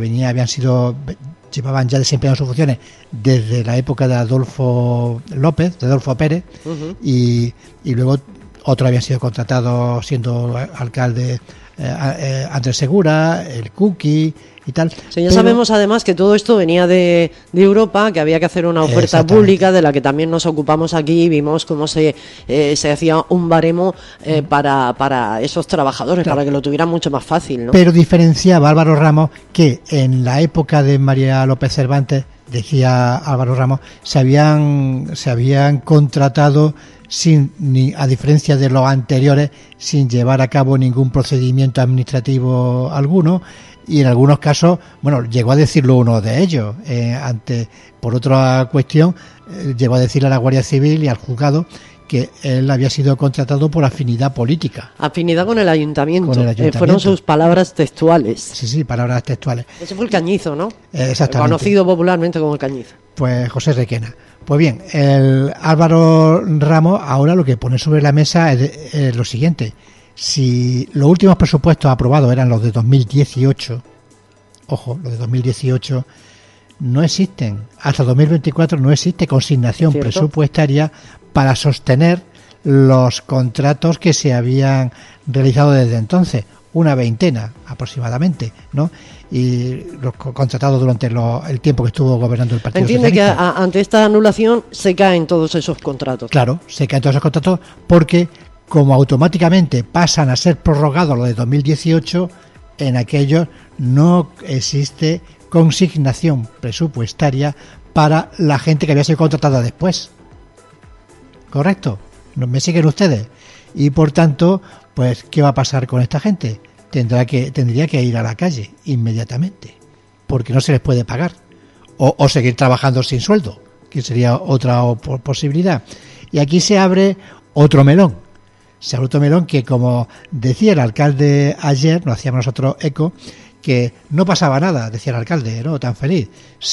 llevaban ya desempeñando sus funciones desde la época de Adolfo Pérez, uh-huh. y luego otros habían sido contratados siendo alcalde Andrés Segura, el Cuqui y tal. Sí, ya sabemos además que todo esto venía de Europa, que había que hacer una oferta pública de la que también nos ocupamos aquí y vimos cómo se hacía un baremo para esos trabajadores, claro, para que lo tuvieran mucho más fácil, ¿no? Pero diferenciaba Álvaro Ramos que en la época de María López Cervantes, decía Álvaro Ramos, se habían contratado a diferencia de los anteriores, sin llevar a cabo ningún procedimiento administrativo alguno, y en algunos casos, bueno, llegó a decirlo uno de ellos, por otra cuestión, llegó a decirle a la Guardia Civil y al juzgado que él había sido contratado por afinidad política. Afinidad con el ayuntamiento. Fueron sus palabras textuales. Sí, palabras textuales. Ese fue el Cañizo, ¿no? Exactamente. Conocido popularmente como el Cañizo. Pues José Requena. Pues bien, el Álvaro Ramos ahora lo que pone sobre la mesa es lo siguiente. Si los últimos presupuestos aprobados eran los de 2018, ojo, los de 2018, no existen, hasta 2024 no existe consignación presupuestaria para sostener los contratos que se habían realizado desde entonces, una veintena aproximadamente, ¿no? Y los contratados durante el tiempo que estuvo gobernando el Partido Socialista. Entiende que ante esta anulación se caen todos esos contratos. Claro, se caen todos esos contratos porque como automáticamente pasan a ser prorrogados los de 2018, en aquellos no existe consignación presupuestaria para la gente que había sido contratada después. ¿Correcto? ¿Me siguen ustedes? Y por tanto, pues, ¿qué va a pasar con esta gente? Tendría que ir a la calle inmediatamente, porque no se les puede pagar, o seguir trabajando sin sueldo, que sería otra posibilidad. Y aquí se abre otro melón. Que, como decía el alcalde ayer, nos hacíamos nosotros eco, que no pasaba nada, decía el alcalde, ¿no? Tan feliz.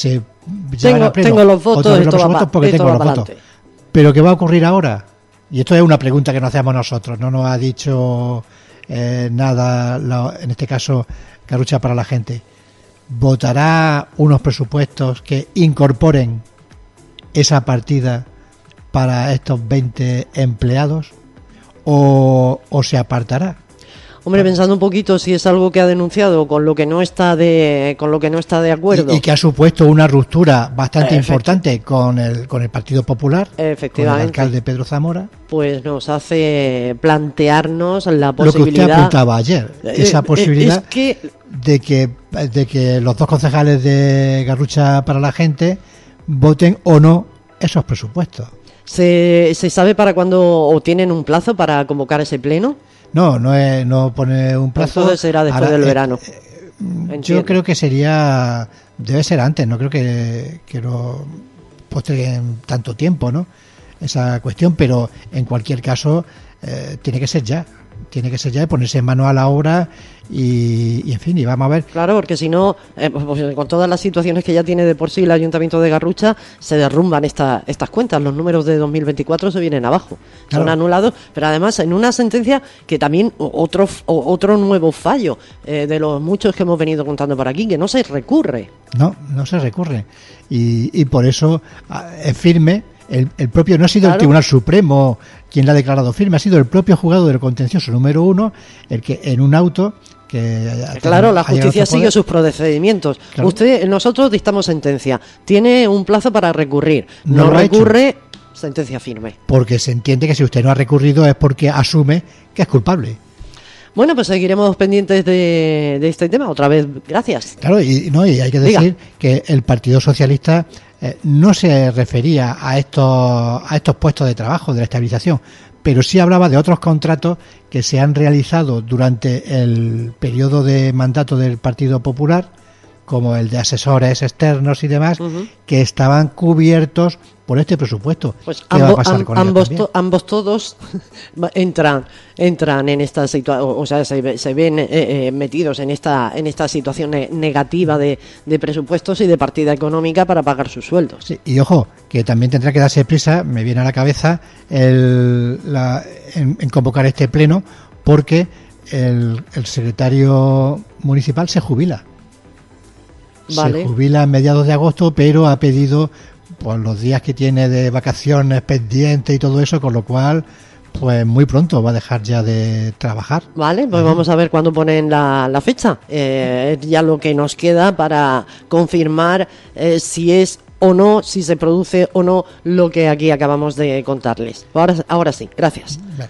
Tengo los votos, porque tengo los votos. Pero ¿qué va a ocurrir ahora? Y esto es una pregunta que nos hacemos nosotros, no nos ha dicho nada, en este caso, Garrucha para la gente. ¿Votará unos presupuestos que incorporen esa partida para estos 20 empleados o se apartará? Hombre, pensando un poquito si es algo que ha denunciado con lo que no está de acuerdo y que ha supuesto una ruptura bastante importante con el Partido Popular, efectivamente, con el alcalde Pedro Zamora, pues nos hace plantearnos la posibilidad, lo que usted apuntaba ayer, esa posibilidad de que los dos concejales de Garrucha para la gente voten o no esos presupuestos. ¿Se sabe para cuándo o tienen un plazo para convocar ese pleno? No pone un plazo. Entonces será después del verano. Yo creo que debe ser antes, no creo que lo posterguen tanto tiempo, ¿no? Esa cuestión, pero en cualquier caso tiene que ser ya. tiene que ser ya de ponerse en mano a la obra y en fin, y vamos a ver. Claro, porque si no, pues con todas las situaciones que ya tiene de por sí el Ayuntamiento de Garrucha, se derrumban estas cuentas. Los números de 2024 se vienen abajo, claro. Son anulados, pero además en una sentencia que también otro nuevo fallo de los muchos que hemos venido contando por aquí, que no se recurre. No se recurre. Y por eso es firme. El propio, no ha sido el Tribunal Supremo quien la ha declarado firme, ha sido el propio juzgado del contencioso número 1 el que en un auto Claro, la justicia sigue sus procedimientos. Claro. Nosotros dictamos sentencia, tiene un plazo para recurrir, no recurre, sentencia firme. Porque se entiende que si usted no ha recurrido es porque asume que es culpable. Bueno, pues seguiremos pendientes de este tema. Otra vez, gracias. Claro, y hay que decir que el Partido Socialista no se refería a estos puestos de trabajo de la estabilización, pero sí hablaba de otros contratos que se han realizado durante el periodo de mandato del Partido Popular, como el de asesores externos y demás, que estaban cubiertos por este presupuesto. Pues ¿qué va a pasar con ambos todos entran en esta situación, o sea, se ven metidos en esta situación negativa de presupuestos y de partida económica para pagar sus sueldos. Sí, y ojo, que también tendrá que darse prisa, me viene a la cabeza, en convocar este pleno, porque el secretario municipal se jubila. Vale. Se jubila a mediados de agosto, pero ha pedido pues los días que tiene de vacaciones pendientes y todo eso, con lo cual pues muy pronto va a dejar ya de trabajar. Vale, pues vamos a ver cuándo ponen la fecha. Ya lo que nos queda para confirmar si es o no, si se produce o no lo que aquí acabamos de contarles. Ahora sí, gracias. Vale.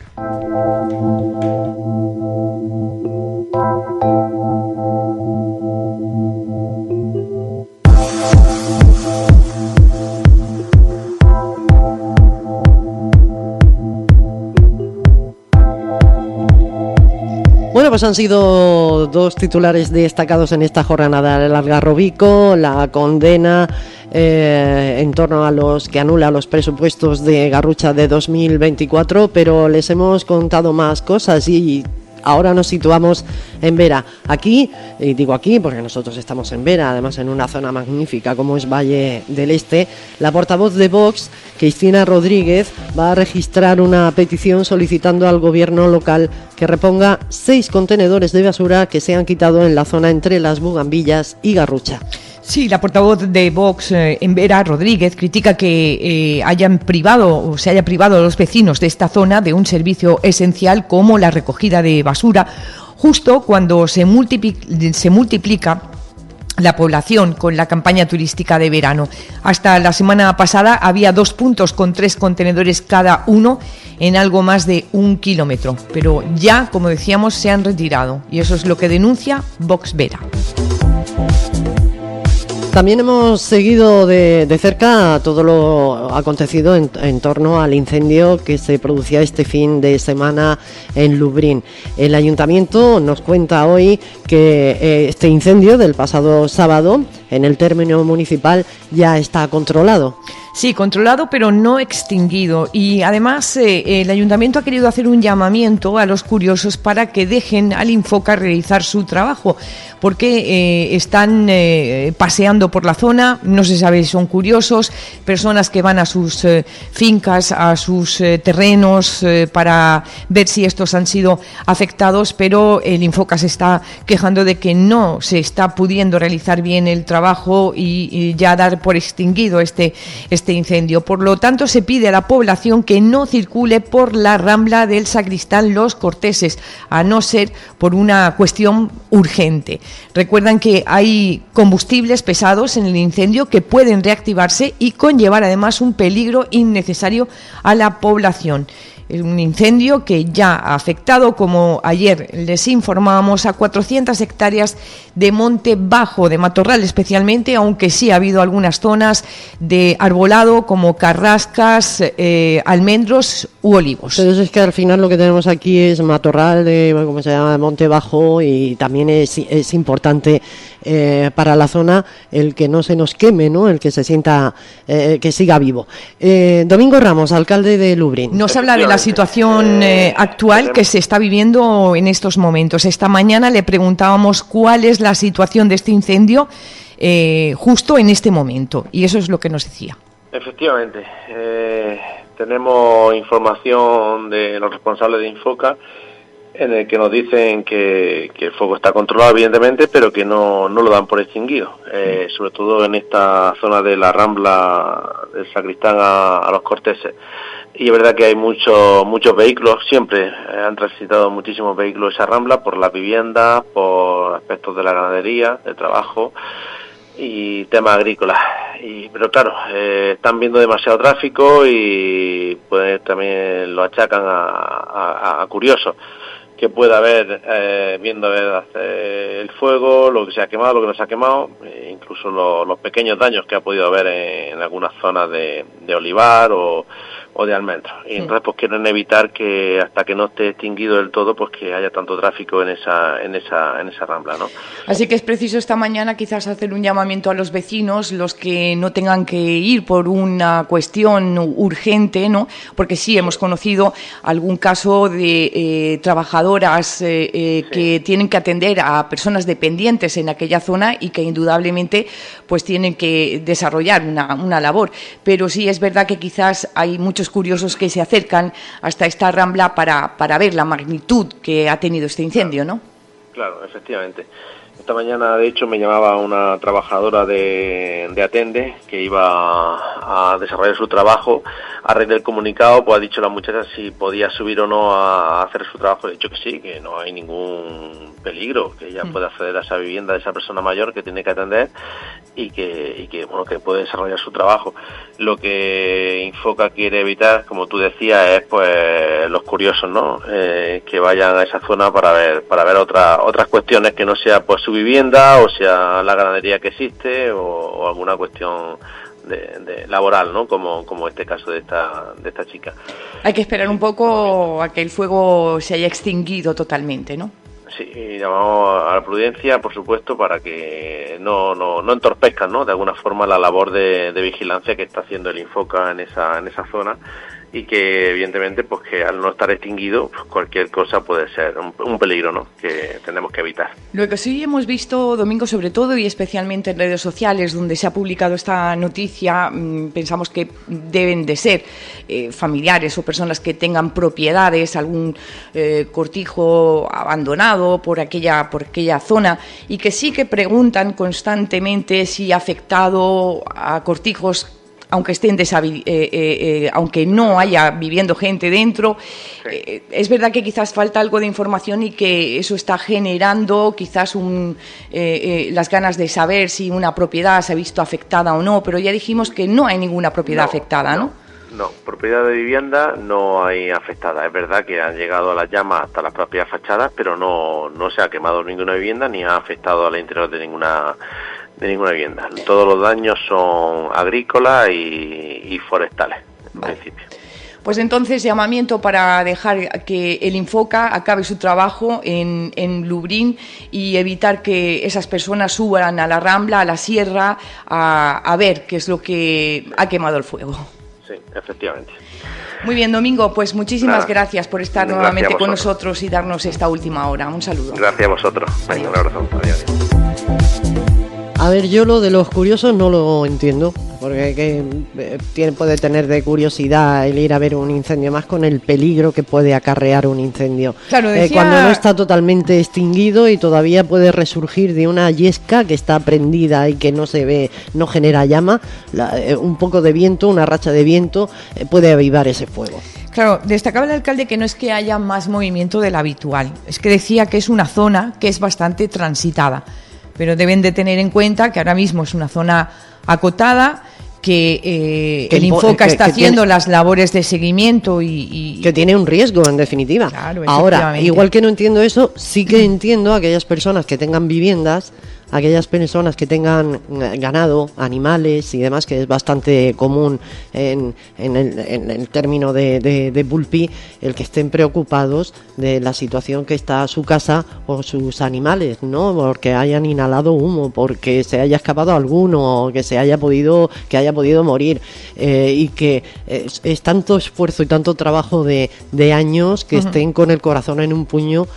Bueno, pues han sido dos titulares destacados en esta jornada del Algarrobico, la condena en torno a los que anula los presupuestos de Garrucha de 2024, pero les hemos contado más cosas y ahora nos situamos en Vera. Aquí, y digo aquí porque nosotros estamos en Vera, además en una zona magnífica como es Valle del Este, la portavoz de Vox, Cristina Rodríguez, va a registrar una petición solicitando al gobierno local que reponga 6 contenedores de basura que se han quitado en la zona entre Las Bugambillas y Garrucha. Sí, la portavoz de Vox en Vera, Rodríguez, critica que se haya privado a los vecinos de esta zona de un servicio esencial como la recogida de basura, justo cuando se multiplica la población con la campaña turística de verano. Hasta la semana pasada había 2 puntos con 3 contenedores cada uno en algo más de 1 kilómetro, pero ya, como decíamos, se han retirado y eso es lo que denuncia Vox Vera. También hemos seguido de cerca todo lo acontecido en torno al incendio que se producía este fin de semana en Lubrín. El ayuntamiento nos cuenta hoy que este incendio del pasado sábado en el término municipal ya está controlado. Sí, controlado pero no extinguido, y además el ayuntamiento ha querido hacer un llamamiento a los curiosos para que dejen al Infoca realizar su trabajo, porque están paseando por la zona, no se sabe si son curiosos, personas que van a sus fincas, a sus terrenos para ver si estos han sido afectados, pero el Infoca se está quejando de que no se está pudiendo realizar bien el trabajo y ya dar por extinguido este incendio. Por lo tanto, se pide a la población que no circule por la Rambla del Sacristán Los Corteses, a no ser por una cuestión urgente. Recuerdan que hay combustibles pesados en el incendio que pueden reactivarse y conllevar además un peligro innecesario a la población. Es un incendio que ya ha afectado, como ayer les informábamos, a 400 hectáreas de monte bajo, de matorral especialmente, aunque sí ha habido algunas zonas de arbolado controlado, como carrascas, almendros u olivos. Entonces es que al final lo que tenemos aquí es matorral de, ¿cómo se llama?, monte bajo, y también es importante para la zona el que no se nos queme, ¿no?, el que se sienta, que siga vivo. Domingo Ramos, alcalde de Lubriñ. Nos habla de la situación actual que se está viviendo en estos momentos. Esta mañana le preguntábamos cuál es la situación de este incendio justo en este momento, y eso es lo que nos decía. Efectivamente, tenemos información de los responsables de Infoca en el que nos dicen que el fuego está controlado, evidentemente, pero que no lo dan por extinguido, sobre todo en esta zona de la Rambla del Sacristán a los Corteses. Y es verdad que hay muchos vehículos, siempre han transitado muchísimos vehículos esa Rambla por las viviendas, por aspectos de la ganadería, de trabajo y temas agrícolas. Pero claro, están viendo demasiado tráfico y pues también lo achacan a curiosos que pueda haber viendo el fuego, lo que se ha quemado, lo que no se ha quemado, incluso los pequeños daños que ha podido haber en algunas zonas de olivar o de almendros. Y entonces pues quieren evitar que hasta que no esté extinguido del todo, pues que haya tanto tráfico en esa rambla, ¿no? Así que es preciso esta mañana quizás hacer un llamamiento a los vecinos, los que no tengan que ir por una cuestión urgente, ¿no? Porque sí hemos conocido algún caso de trabajadoras que tienen que atender a personas dependientes en aquella zona y que indudablemente pues tienen que desarrollar una labor. Pero sí es verdad que quizás hay muchos curiosos que se acercan hasta esta rambla para ver la magnitud que ha tenido este incendio, ¿no? Claro, efectivamente. Esta mañana, de hecho, me llamaba una trabajadora de Atende que iba a desarrollar su trabajo. A raíz del comunicado, pues ha dicho la muchacha si podía subir o no a hacer su trabajo. He dicho que sí, que no hay ningún peligro, que ella puede acceder a esa vivienda de esa persona mayor que tiene que atender y que bueno, que puede desarrollar su trabajo. Lo que Infoca quiere evitar, como tú decías, es pues los curiosos, ¿no? Que vayan a esa zona para ver otras cuestiones que no sea pues su vivienda o sea la ganadería que existe o alguna cuestión de laboral, ¿no? Como este caso de esta chica. Hay que esperar un poco a que el fuego se haya extinguido totalmente, ¿no? Sí, y llamamos a la prudencia, por supuesto, para que no entorpezcan, ¿no?, de alguna forma la labor de vigilancia que está haciendo el Infoca en esa zona, y que evidentemente pues que al no estar extinguido pues, cualquier cosa puede ser un peligro, ¿no?, que tenemos que evitar. Lo que sí hemos visto, Domingo, sobre todo y especialmente en redes sociales donde se ha publicado esta noticia, pensamos que deben de ser familiares o personas que tengan propiedades, algún cortijo abandonado por aquella zona, y que sí que preguntan constantemente si ha afectado a cortijos aunque estén aunque no haya viviendo gente dentro. Es verdad que quizás falta algo de información y que eso está generando quizás las ganas de saber si una propiedad se ha visto afectada o no, pero ya dijimos que no hay ninguna propiedad afectada, ¿no? No, propiedad de vivienda no hay afectada. Es verdad que han llegado las llamas hasta las propias fachadas, pero no se ha quemado ninguna vivienda ni ha afectado al interior de ninguna vivienda. Todos los daños son agrícolas y forestales, en principio. Pues entonces, llamamiento para dejar que el Infoca acabe su trabajo en Lubriñ y evitar que esas personas suban a la Rambla, a la Sierra, a ver qué es lo que ha quemado el fuego. Sí, efectivamente. Muy bien, Domingo, pues muchísimas gracias por estar nuevamente con nosotros y darnos esta última hora. Un saludo. Gracias a vosotros. Venga, un abrazo. Adiós. A ver, yo lo de los curiosos no lo entiendo, porque puede tener de curiosidad el ir a ver un incendio, más con el peligro que puede acarrear un incendio. Claro, cuando no está totalmente extinguido y todavía puede resurgir de una yesca que está prendida y que no se ve, no genera llama, un poco de viento, una racha de viento puede avivar ese fuego. Claro, destacaba el alcalde que no es que haya más movimiento del habitual, es que decía que es una zona que es bastante transitada. Pero deben de tener en cuenta que ahora mismo es una zona acotada, que el Infoca está haciendo las labores de seguimiento y que tiene un riesgo, en definitiva. Claro, ahora, igual que no entiendo eso, sí que entiendo a aquellas personas que tengan viviendas aquellas personas que tengan ganado, animales y demás, que es bastante común en el término de Pulpí, el que estén preocupados de la situación que está su casa o sus animales, ¿no? Porque hayan inhalado humo, porque se haya escapado alguno, que haya podido morir, y que es tanto esfuerzo y tanto trabajo de años que estén con el corazón en un puño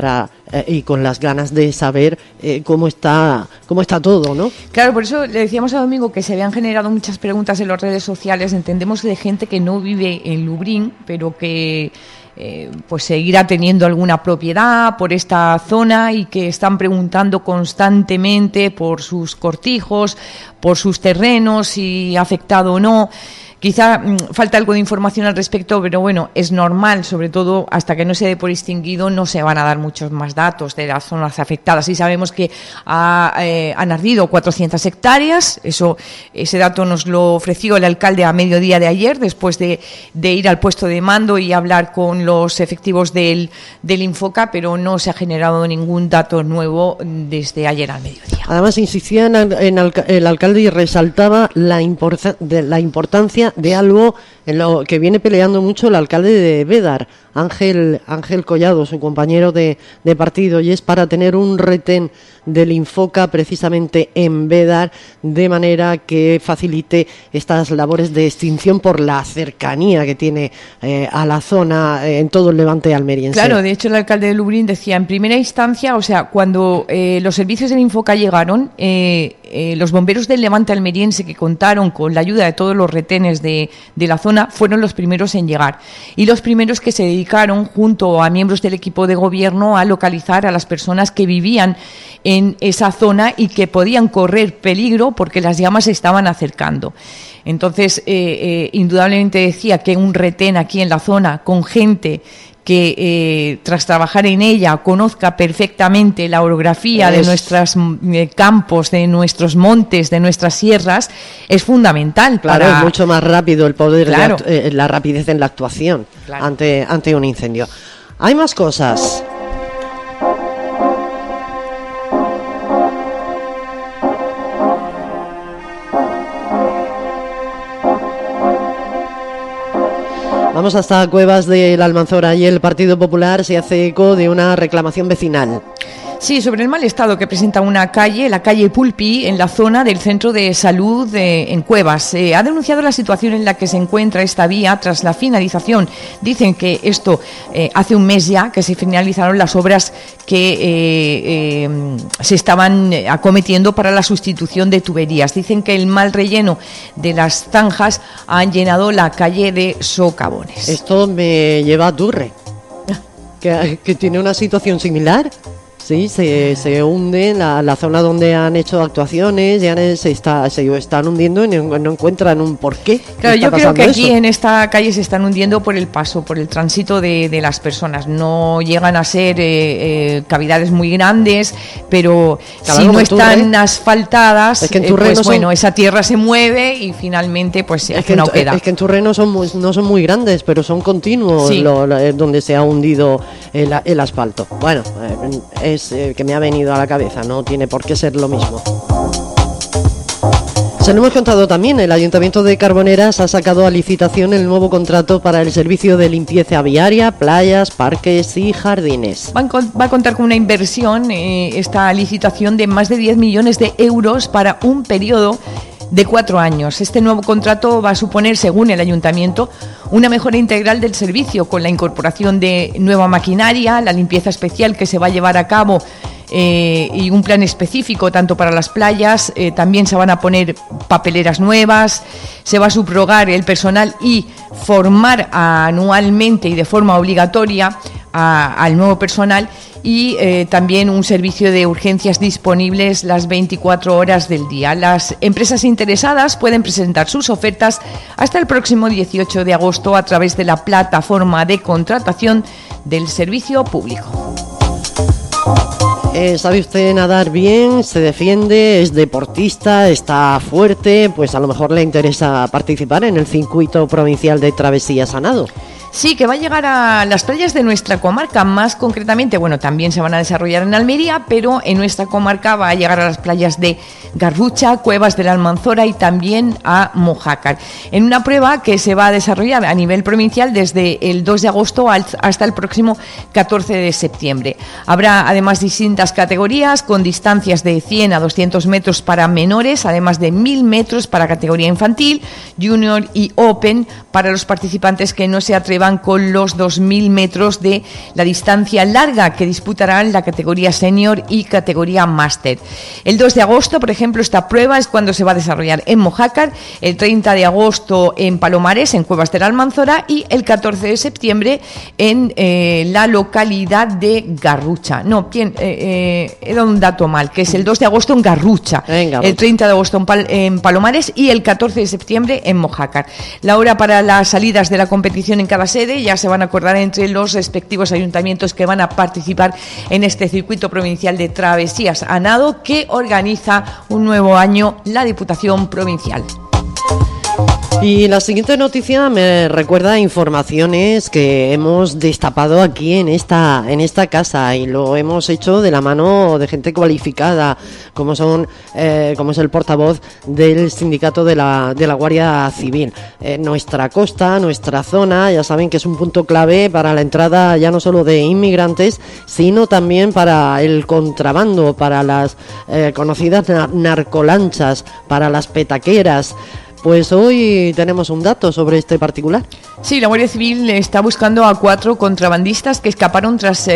y con las ganas de saber cómo está todo, ¿no? Claro, por eso le decíamos a Domingo que se habían generado muchas preguntas en las redes sociales. Entendemos de gente que no vive en Lubriñ, pero que pues seguirá teniendo alguna propiedad por esta zona y que están preguntando constantemente por sus cortijos, por sus terrenos, si ha afectado o no. Quizá falta algo de información al respecto, pero bueno, es normal, sobre todo hasta que no se dé por extinguido no se van a dar muchos más datos de las zonas afectadas. Y sabemos que han ardido 400 hectáreas, ese dato nos lo ofreció el alcalde a mediodía de ayer, después de ir al puesto de mando y hablar con los efectivos del Infoca, pero no se ha generado ningún dato nuevo desde ayer al mediodía. Además, insistía en el alcalde y resaltaba la importancia de algo en lo que viene peleando mucho el alcalde de Bédar, Ángel Collado, su compañero de partido, y es para tener un retén del Infoca precisamente en Bédar, de manera que facilite estas labores de extinción por la cercanía que tiene a la zona en todo el levante almeriense. Claro, de hecho el alcalde de Lubriñ decía, en primera instancia, o sea, cuando los servicios del Infoca llegaron, los bomberos del levante almeriense, que contaron con la ayuda de todos los retenes de la zona, fueron los primeros en llegar y los primeros que se dedicaron junto a miembros del equipo de gobierno a localizar a las personas que vivían en esa zona y que podían correr peligro porque las llamas se estaban acercando. Entonces, indudablemente decía que un retén aquí en la zona con gente que tras trabajar en ella conozca perfectamente la orografía de nuestros campos, de nuestros montes, de nuestras sierras, es fundamental. Claro, es mucho más rápido el poder, claro, la rapidez en la actuación, claro, ante un incendio. Hay más cosas. Vamos hasta Cuevas de la Almanzora y el Partido Popular se hace eco de una reclamación vecinal. Sí, sobre el mal estado que presenta una calle, la calle Pulpí, en la zona del centro de salud en Cuevas. Ha denunciado la situación en la que se encuentra esta vía tras la finalización. Dicen que esto hace un mes ya que se finalizaron las obras que se estaban acometiendo para la sustitución de tuberías. Dicen que el mal relleno de las zanjas han llenado la calle de socavones. Esto me lleva a Turre, que tiene una situación similar. Sí, se hunde en la zona donde han hecho actuaciones, ya se están hundiendo y no encuentran un porqué. Claro, yo creo que aquí en esta calle se están hundiendo por el paso, por el tránsito de las personas. No llegan a ser cavidades muy grandes, pero claro, si no están asfaltadas, es que en pues bueno, esa tierra se mueve y finalmente pues se hace una oquedad. Es que en Turre no son muy grandes, pero son continuos, sí, donde se ha hundido el asfalto. Bueno, que me ha venido a la cabeza, no tiene por qué ser lo mismo. Se lo hemos contado también, el Ayuntamiento de Carboneras ha sacado a licitación el nuevo contrato para el servicio de limpieza viaria, playas, parques y jardines. Va a contar con una inversión, esta licitación, de más de 10 millones de euros para un periodo de 4 años. Este nuevo contrato va a suponer, según el Ayuntamiento, una mejora integral del servicio con la incorporación de nueva maquinaria, la limpieza especial que se va a llevar a cabo y un plan específico tanto para las playas. También se van a poner papeleras nuevas, se va a subrogar el personal y formar anualmente y de forma obligatoria al nuevo personal, y también un servicio de urgencias disponibles las 24 horas del día. Las empresas interesadas pueden presentar sus ofertas hasta el próximo 18 de agosto a través de la plataforma de contratación del servicio público. ¿Sabe usted nadar bien? ¿Se defiende? ¿Es deportista? ¿Está fuerte? Pues a lo mejor le interesa participar en el circuito provincial de travesías a nado. Sí, que va a llegar a las playas de nuestra comarca, más concretamente, bueno, también se van a desarrollar en Almería, pero en nuestra comarca va a llegar a las playas de Garrucha, Cuevas de la Almanzora y también a Mojácar, en una prueba que se va a desarrollar a nivel provincial desde el 2 de agosto hasta el próximo 14 de septiembre. Habrá además distintas categorías con distancias de 100 a 200 metros para menores, además de 1000 metros para categoría infantil, junior y open para los participantes que no se atrevan con los 2000 metros de la distancia larga que disputarán la categoría senior y categoría máster. El 2 de agosto, por ejemplo, esta prueba es cuando se va a desarrollar en Mojácar, el 30 de agosto en Palomares, en Cuevas de la Almanzora, y el 14 de septiembre en la localidad de Garrucha. No, era un dato mal, que es el 2 de agosto en Garrucha, el 30 de agosto en Palomares y el 14 de septiembre en Mojácar. La hora para las salidas de la competición en cada sede ya se van a acordar entre los respectivos ayuntamientos que van a participar en este circuito provincial de travesías a nado que organiza un nuevo año la Diputación Provincial. Y la siguiente noticia me recuerda a informaciones que hemos destapado aquí en esta casa, y lo hemos hecho de la mano de gente cualificada, como es el portavoz del sindicato de la Guardia Civil. Nuestra costa, nuestra zona, ya saben que es un punto clave para la entrada ya no solo de inmigrantes, sino también para el contrabando, para las conocidas narcolanchas, para las petaqueras. Pues hoy tenemos un dato sobre este particular. Sí, la Guardia Civil está buscando a 4 contrabandistas que escaparon tras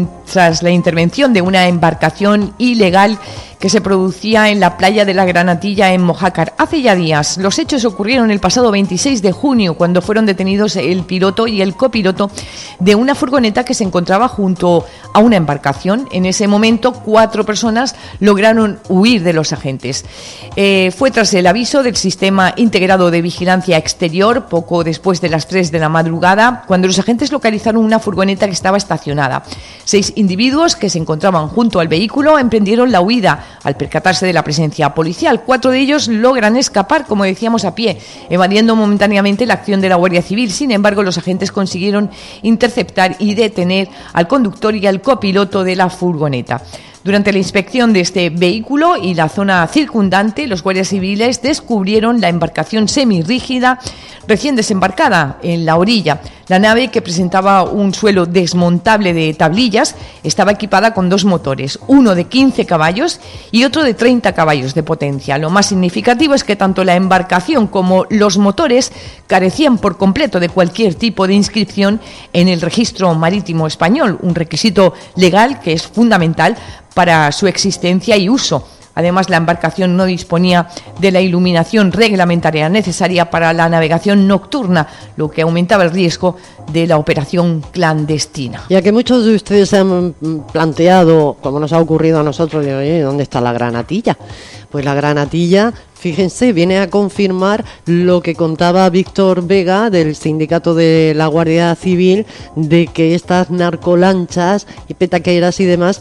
la intervención de una embarcación ilegal que se producía en la playa de la Granatilla en Mojácar. Hace ya días, los hechos ocurrieron el pasado 26 de junio, cuando fueron detenidos el piloto y el copiloto de una furgoneta que se encontraba junto a una embarcación. En ese momento, 4 personas lograron huir de los agentes. Fue tras el aviso del Sistema Integrado de Vigilancia Exterior, poco después de las 3 de la madrugada, cuando los agentes localizaron una furgoneta que estaba estacionada. 6 individuos que se encontraban junto al vehículo emprendieron la huida al percatarse de la presencia policial. 4 de ellos logran escapar, como decíamos, a pie, evadiendo momentáneamente la acción de la Guardia Civil. Sin embargo, los agentes consiguieron interceptar y detener al conductor y al copiloto de la furgoneta. Durante la inspección de este vehículo y la zona circundante, los guardias civiles descubrieron la embarcación semirrígida recién desembarcada en la orilla. La nave, que presentaba un suelo desmontable de tablillas, estaba equipada con 2 motores, uno de 15 caballos y otro de 30 caballos de potencia. Lo más significativo es que tanto la embarcación como los motores carecían por completo de cualquier tipo de inscripción en el registro marítimo español, un requisito legal que es fundamental para su existencia y uso. Además, la embarcación no disponía de la iluminación reglamentaria necesaria para la navegación nocturna, lo que aumentaba el riesgo de la operación clandestina. Ya que muchos de ustedes se han planteado, como nos ha ocurrido a nosotros, ¿dónde está la Granatilla? Pues la Granatilla, fíjense, viene a confirmar lo que contaba Víctor Vega del sindicato de la Guardia Civil, de que estas narcolanchas y petaqueras y demás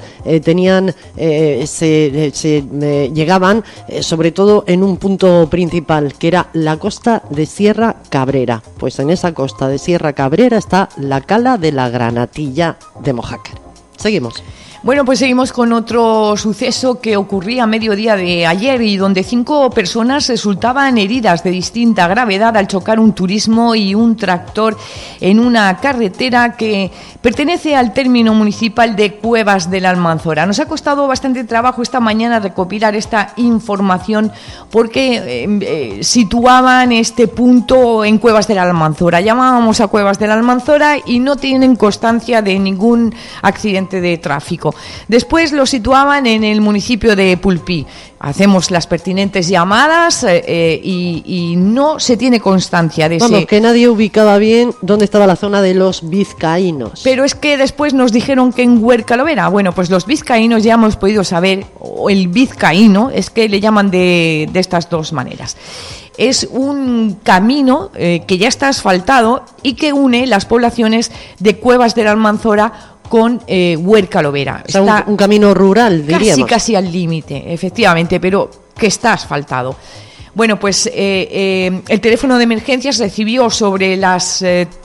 llegaban sobre todo en un punto principal, que era la costa de Sierra Cabrera. Pues en esa costa de Sierra Cabrera está la cala de la Granatilla de Mojácar. Seguimos. Bueno, pues seguimos con otro suceso que ocurría a mediodía de ayer y donde 5 personas resultaban heridas de distinta gravedad al chocar un turismo y un tractor en una carretera que pertenece al término municipal de Cuevas de la Almanzora. Nos ha costado bastante trabajo esta mañana recopilar esta información porque situaban este punto en Cuevas de la Almanzora. Llamábamos a Cuevas de la Almanzora y no tienen constancia de ningún accidente de tráfico. Después lo situaban en el municipio de Pulpí. Hacemos las pertinentes llamadas y no se tiene constancia de Vamos, que nadie ubicaba bien dónde estaba la zona de los vizcaínos. Pero es que después nos dijeron que en Huercalovera. Bueno, pues los vizcaínos ya hemos podido saber, o el vizcaíno, es que le llaman de estas 2 maneras. Es un camino que ya está asfaltado y que une las poblaciones de Cuevas de la Almanzora con Huercalovera. O sea, un camino rural, diríamos. Casi al límite, efectivamente, pero que está asfaltado. Bueno, pues el teléfono de emergencias recibió sobre las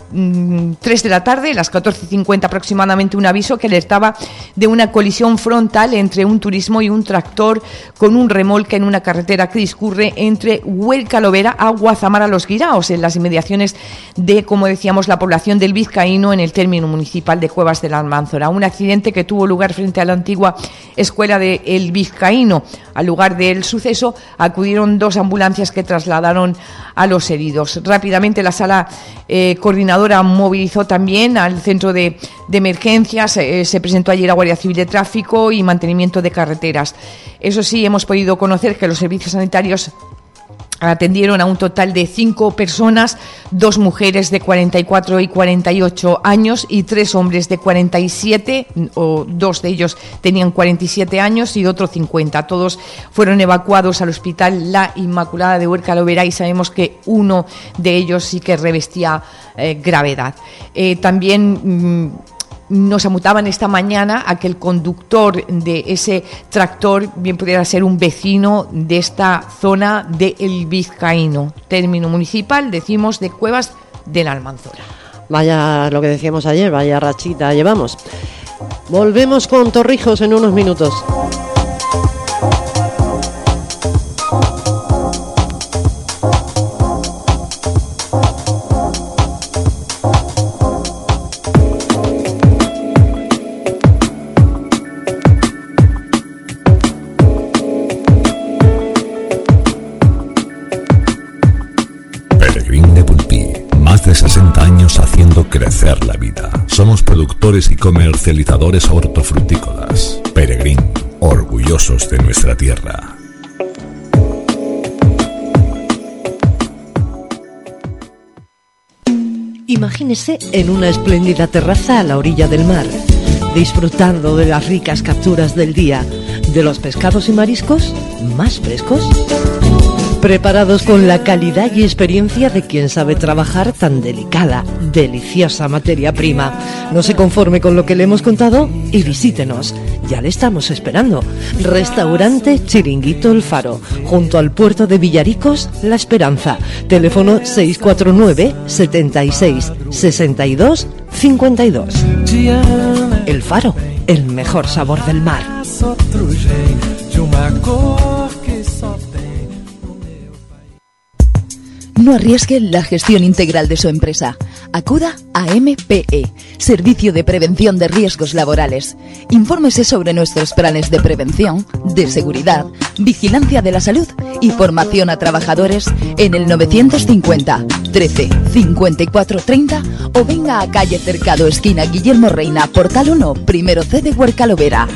3 de la tarde, las 14:50 aproximadamente, un aviso que alertaba de una colisión frontal entre un turismo y un tractor con un remolque en una carretera que discurre entre Huerca-Lovera a Guazamara-Los Guiraos, en las inmediaciones de, como decíamos, la población del Vizcaíno, en el término municipal de Cuevas de la Almanzora. Un accidente que tuvo lugar frente a la antigua escuela de El Vizcaíno. Al lugar del suceso acudieron 2 ambulancias que trasladaron a los heridos. Rápidamente la sala coordinadora movilizó también al centro de emergencias. Se presentó ayer a Guardia Civil de Tráfico y Mantenimiento de Carreteras. Eso sí, hemos podido conocer que los servicios sanitarios atendieron a un total de 5 personas, 2 mujeres de 44 y 48 años y 3 hombres de 47, o 2 de ellos tenían 47 años y otro 50. Todos fueron evacuados al Hospital La Inmaculada de Huerca-Lovera y sabemos que uno de ellos sí que revestía gravedad. También nos amutaban esta mañana a que el conductor de ese tractor bien pudiera ser un vecino de esta zona de El Vizcaíno, término municipal, decimos, de Cuevas de la Almanzora. Vaya, lo que decíamos ayer, vaya rachita llevamos. Volvemos con Torrijos en unos minutos. De 60 años haciendo crecer la vida. Somos productores y comercializadores hortofrutícolas. Peregrín, orgullosos de nuestra tierra. Imagínese en una espléndida terraza a la orilla del mar, disfrutando de las ricas capturas del día, de los pescados y mariscos más frescos, preparados con la calidad y experiencia de quien sabe trabajar tan delicada, deliciosa materia prima. No se conforme con lo que le hemos contado y visítenos. Ya le estamos esperando. Restaurante Chiringuito El Faro, junto al puerto de Villaricos, La Esperanza. Teléfono 649 76 62 52. El Faro, el mejor sabor del mar. No arriesgue la gestión integral de su empresa. Acuda a MPE, Servicio de Prevención de Riesgos Laborales. Infórmese sobre nuestros planes de prevención, de seguridad, vigilancia de la salud y formación a trabajadores en el 950 13 54 30 o venga a calle Cercado, esquina Guillermo Reina, Portal 1, primero C de Huerca-Lovera.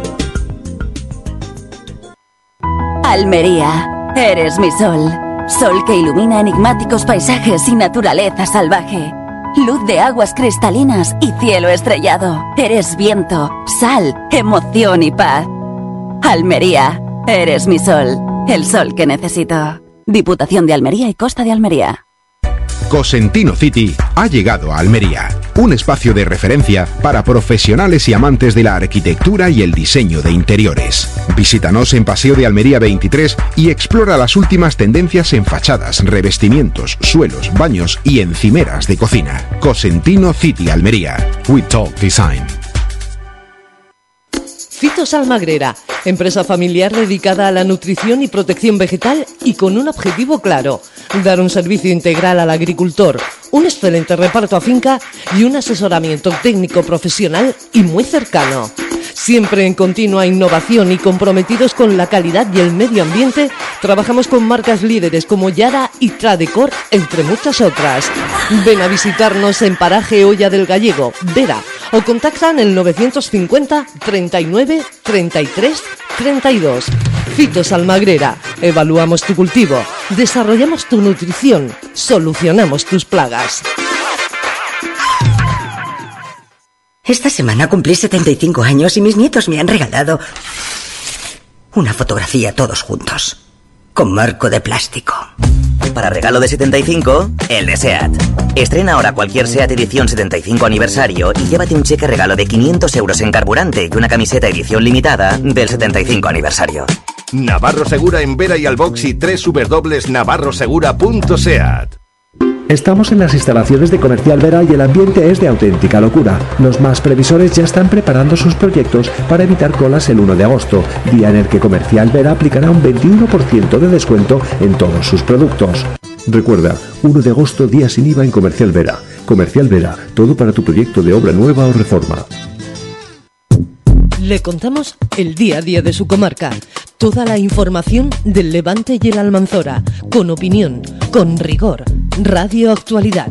Almería, eres mi sol. Sol que ilumina enigmáticos paisajes y naturaleza salvaje. Luz de aguas cristalinas y cielo estrellado. Eres viento, sal, emoción y paz. Almería, eres mi sol. El sol que necesito. Diputación de Almería y Costa de Almería. Cosentino City ha llegado a Almería, un espacio de referencia para profesionales y amantes de la arquitectura y el diseño de interiores. Visítanos en Paseo de Almería 23 y explora las últimas tendencias en fachadas, revestimientos, suelos, baños y encimeras de cocina. Cosentino City Almería. We Talk Design. Fitos Almagrera, empresa familiar dedicada a la nutrición y protección vegetal y con un objetivo claro: dar un servicio integral al agricultor, un excelente reparto a finca y un asesoramiento técnico profesional y muy cercano. Siempre en continua innovación y comprometidos con la calidad y el medio ambiente, trabajamos con marcas líderes como Yara y Tradecor, entre muchas otras. Ven a visitarnos en Paraje Olla del Gallego, Vera, o contactan el 950 39 33 32. Fitos Almagrera, evaluamos tu cultivo, desarrollamos tu nutrición, solucionamos tus plagas. Esta semana cumplí 75 años y mis nietos me han regalado una fotografía todos juntos, con marco de plástico. Para regalo de 75, el de SEAT. Estrena ahora cualquier SEAT edición 75 aniversario y llévate un cheque regalo de 500 euros en carburante y una camiseta edición limitada del 75 aniversario. Navarro Segura en Vera y Albox y www.navarrosegura.seat. Estamos en las instalaciones de Comercial Vera y el ambiente es de auténtica locura. Los más previsores ya están preparando sus proyectos para evitar colas el 1 de agosto, día en el que Comercial Vera aplicará un 21% de descuento en todos sus productos. Recuerda, 1 de agosto, día sin IVA en Comercial Vera. Comercial Vera, todo para tu proyecto de obra nueva o reforma. Le contamos el día a día de su comarca. Toda la información del Levante y el Almanzora. Con opinión, con rigor. Radio Actualidad.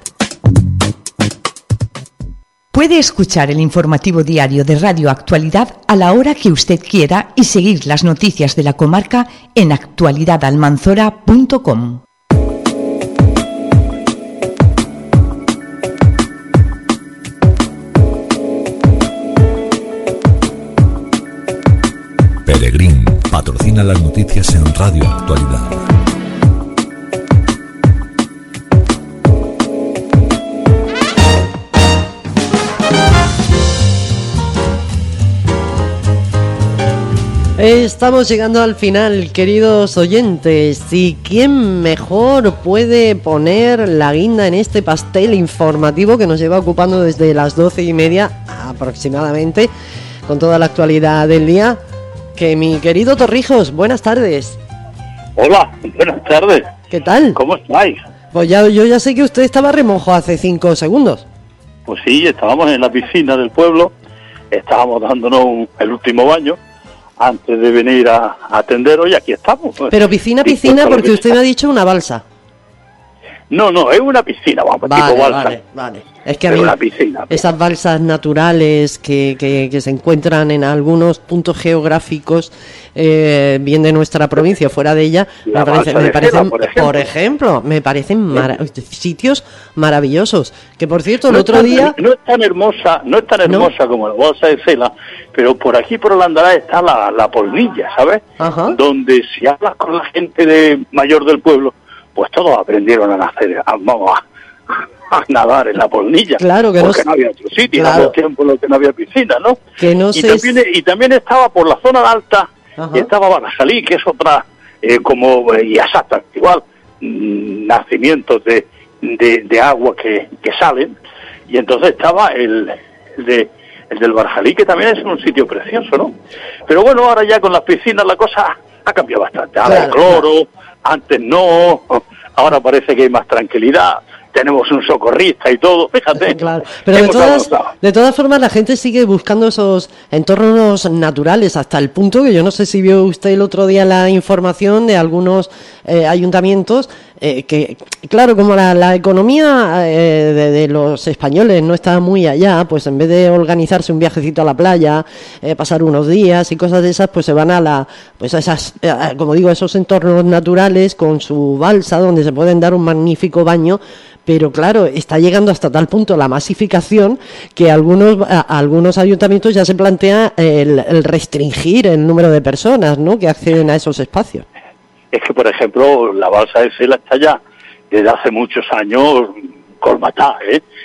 Puede escuchar el informativo diario de Radio Actualidad a la hora que usted quiera y seguir las noticias de la comarca en actualidadalmanzora.com. Peregrín patrocina las noticias en Radio Actualidad. Estamos llegando al final, queridos oyentes, y ¿quién mejor puede poner la guinda en este pastel informativo que nos lleva ocupando desde las 12:30 aproximadamente, con toda la actualidad del día, que mi querido Torrijos? Buenas tardes. Hola, buenas tardes. ¿Qué tal? ¿Cómo estáis? Pues yo ya sé que usted estaba remojo hace 5 segundos. Pues sí, estábamos en la piscina del pueblo, estábamos dándonos el último baño antes de venir a atenderos y aquí estamos. Pero piscina, porque usted me ha dicho una balsa. No, es una piscina, vamos, tipo balsa. Vale. Es que a mí una piscina. Esas balsas naturales que se encuentran en algunos puntos geográficos, bien de nuestra provincia o fuera de ella, me parecen, me parecen sitios maravillosos. Que por cierto, el otro día... No es tan hermosa como la balsa de Cela, pero por aquí, por Holandará, está la Polnilla, ¿sabes? Ajá. Donde si hablas con la gente mayor del pueblo, pues todos aprendieron a nadar en la Polnilla. Claro que porque no había otro sitio, claro. En los tiempos en los que no había piscina, ¿no? Que no y también estaba por la zona alta, y estaba Barajalí, que es otra, y Asata, igual, nacimientos de agua que salen, y entonces estaba el del Barajalí, que también es un sitio precioso, ¿no? Pero bueno, ahora ya con las piscinas la cosa ha cambiado bastante. Ahora hay cloro, antes no, ahora parece que hay más tranquilidad, tenemos un socorrista y todo, fíjate. Claro, pero de todas formas la gente sigue buscando esos entornos naturales, hasta el punto que yo no sé si vio usted el otro día la información de algunos ayuntamientos que, claro, como la economía de los españoles no está muy allá, pues en vez de organizarse un viajecito a la playa, pasar unos días y cosas de esas, pues se van a esas, como digo, esos entornos naturales con su balsa donde se pueden dar un magnífico baño. Pero claro, está llegando hasta tal punto la masificación que algunos ayuntamientos ya se plantea el restringir el número de personas, ¿no?, que acceden a esos espacios. Es que, por ejemplo, la balsa de Cela está ya desde hace muchos años colmatada,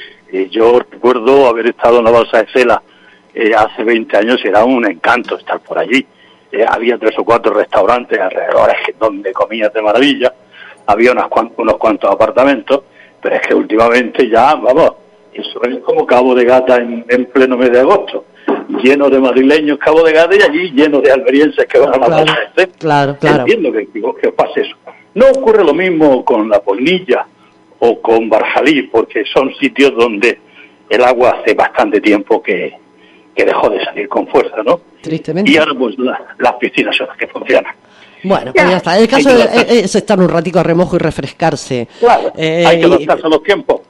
yo recuerdo haber estado en la balsa de Cela hace 20 años y era un encanto estar por allí. Había 3 o 4 restaurantes alrededor donde comías de maravilla, había unos cuantos apartamentos, pero es que últimamente ya, vamos, eso es como Cabo de Gata en pleno mes de agosto, lleno de madrileños Cabo de Gata y allí lleno de almerienses que van a la balsa de Cela. Claro. Entiendo que pase eso. No ocurre lo mismo con la Polnilla o con Barjalí, porque son sitios donde el agua hace bastante tiempo que dejó de salir con fuerza, ¿no? Tristemente. Y ahora pues las piscinas son las que funcionan. Bueno, pues ya está. El caso es estar un ratico a remojo y refrescarse. Claro, hay que adaptarse a los tiempos.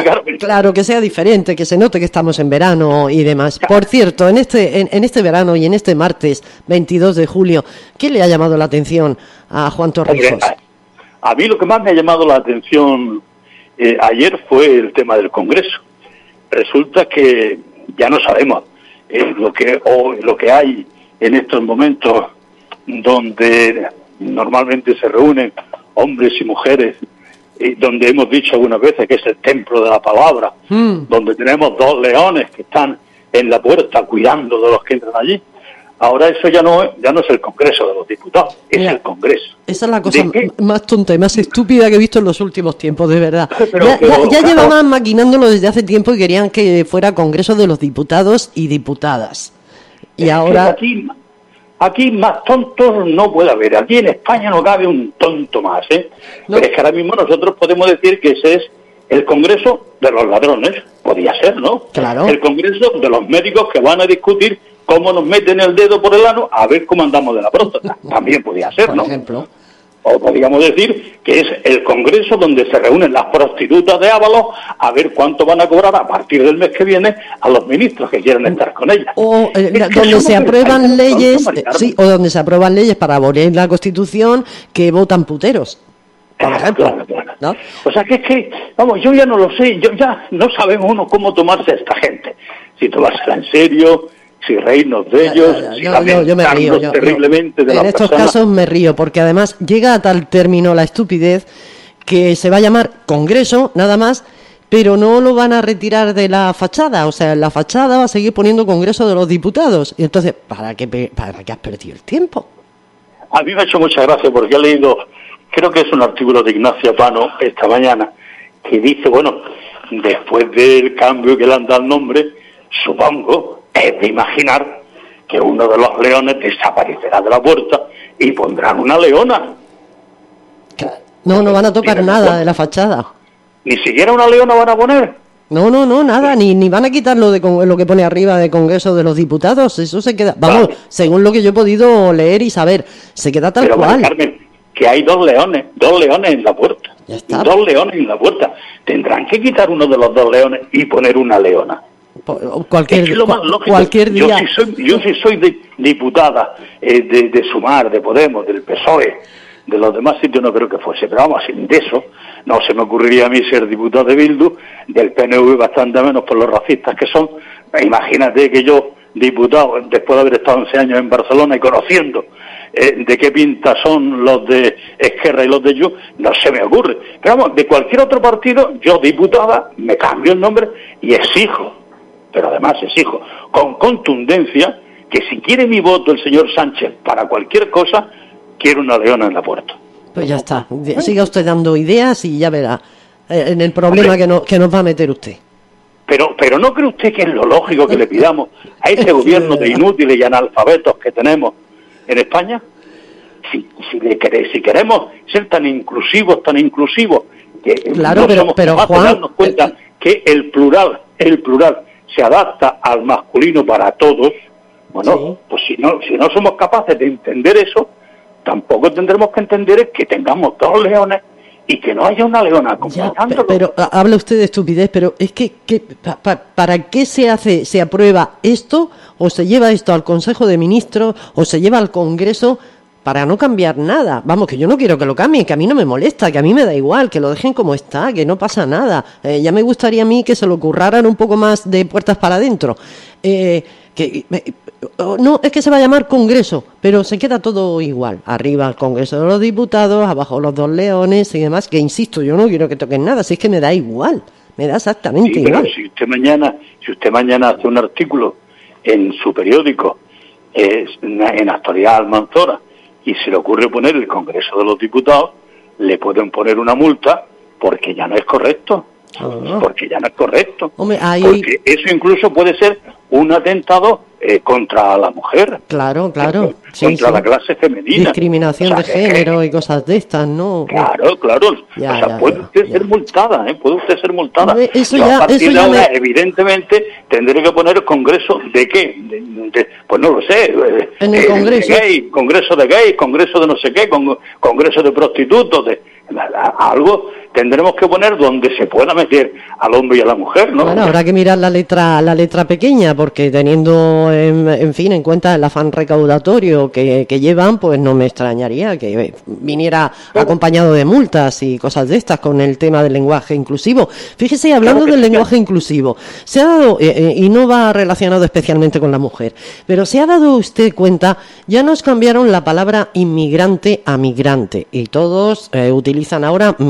Que sea diferente, que se note que estamos en verano y demás. Por cierto, en este verano y en este martes 22 de julio, ¿qué le ha llamado la atención a Juan Torrijos? A mí lo que más me ha llamado la atención ayer fue el tema del Congreso. Resulta que ya no sabemos lo que hay en estos momentos, donde normalmente se reúnen hombres y mujeres, donde hemos dicho algunas veces que es el templo de la palabra, donde tenemos 2 leones que están en la puerta cuidando de los que entran allí. Ahora eso ya no es el Congreso de los Diputados, es el Congreso. Esa es la cosa más tonta y más estúpida que he visto en los últimos tiempos, de verdad. Ya llevaban maquinándolo desde hace tiempo y querían que fuera Congreso de los Diputados y Diputadas. Y ahora... Aquí más tontos no puede haber. Aquí en España no cabe un tonto más, ¿eh? No. Pero es que ahora mismo nosotros podemos decir que ese es el Congreso de los ladrones. Podría ser, ¿no? Claro. El Congreso de los médicos que van a discutir cómo nos meten el dedo por el ano a ver cómo andamos de la próstata. También podría ser, ¿no? Por ejemplo. O podríamos decir que es el Congreso donde se reúnen las prostitutas de Ábalos a ver cuánto van a cobrar a partir del mes que viene a los ministros que quieran estar con ellas. O donde se aprueban leyes, o donde se aprueban leyes para abolir la Constitución que votan puteros. Por ejemplo. Claro. ¿No? O sea que es que, vamos, yo ya no lo sé, yo ya no sabemos uno cómo tomarse a esta gente. Si tomársela en serio, si reírnos de ellos, si yo me río, terriblemente de en estos casos me río, porque además llega a tal término la estupidez que se va a llamar Congreso, nada más, pero no lo van a retirar de la fachada, o sea, la fachada va a seguir poniendo Congreso de los Diputados, y entonces, ¿para qué has perdido el tiempo? A mí me ha hecho mucha gracia porque he leído, creo que es un artículo de Ignacio Pano esta mañana, que dice, bueno, después del cambio que le han dado el nombre, supongo, es de imaginar que uno de los leones desaparecerá de la puerta y pondrán una leona. No van a tocar nada de la fachada. ¿Ni siquiera una leona van a poner? No, nada, ni van a quitar lo que pone arriba de Congreso de los Diputados, eso se queda, vamos, claro. Según lo que yo he podido leer y saber, se queda tal cual. Carmen, que hay dos leones en la puerta. Ya está. 2 leones en la puerta. Tendrán que quitar uno de los 2 leones y poner una leona. Cualquier día. Yo sí soy diputada de Sumar, de Podemos, del PSOE, de los demás sitios no creo que fuese, pero vamos, de eso no se me ocurriría a mí ser diputado de Bildu, del PNV bastante menos por los racistas que son. Imagínate que yo, diputado, después de haber estado 11 años en Barcelona y conociendo de qué pinta son los de Esquerra y los de Junts, no se me ocurre. Pero vamos, de cualquier otro partido, yo diputada, me cambio el nombre y exijo, pero además exijo con contundencia que si quiere mi voto el señor Sánchez para cualquier cosa, quiero una leona en la puerta. Pues ya está, siga usted dando ideas y ya verá en el problema que nos va a meter usted. Pero ¿no cree usted que es lo lógico que le pidamos a ese gobierno de inútiles y analfabetos que tenemos en España? Si queremos ser tan inclusivos, que claro, no somos capaces de darnos cuenta que el plural se adapta al masculino para todos, bueno, sí. Pues si no somos capaces de entender eso, tampoco tendremos que entender que tengamos 2 leones y que no haya una leona acompañándolo. Pero habla usted de estupidez, pero es que ¿para qué se aprueba esto o se lleva esto al Consejo de Ministros o se lleva al Congreso para no cambiar nada? Vamos, que yo no quiero que lo cambien, que a mí no me molesta, que a mí me da igual, que lo dejen como está, que no pasa nada. Ya me gustaría a mí que se lo curraran un poco más de puertas para adentro. No, es que se va a llamar Congreso, pero se queda todo igual. Arriba el Congreso de los Diputados, abajo los 2 leones y demás, que insisto, yo no quiero que toquen nada, si es que me da igual, me da exactamente igual. Pero si usted mañana hace un artículo en su periódico, en Actualidad Almanzora, y se le ocurre poner el Congreso de los Diputados, le pueden poner una multa porque ya no es correcto. Porque ya no es correcto. Hombre, porque eso incluso puede ser un atentado contra la mujer. Claro. Contra la clase femenina. Discriminación de género y cosas de estas, ¿no? Claro. Puede usted ser multada, Puede usted ser multada. A partir de ahora, evidentemente, tendré que poner Congreso de qué. Pues no lo sé. En el Congreso. Congreso de gays, Congreso de no sé qué, Congreso de prostitutos, algo tendremos que poner donde se pueda meter al hombre y a la mujer, ¿no? Bueno, habrá que mirar la letra pequeña, porque teniendo en cuenta el afán recaudatorio que llevan, pues no me extrañaría que viniera acompañado de multas y cosas de estas con el tema del lenguaje inclusivo. Fíjese, hablando del lenguaje inclusivo, se ha dado, y no va relacionado especialmente con la mujer, pero se ha dado usted cuenta, ya nos cambiaron la palabra inmigrante a migrante, y todos utilizan ahora migrante.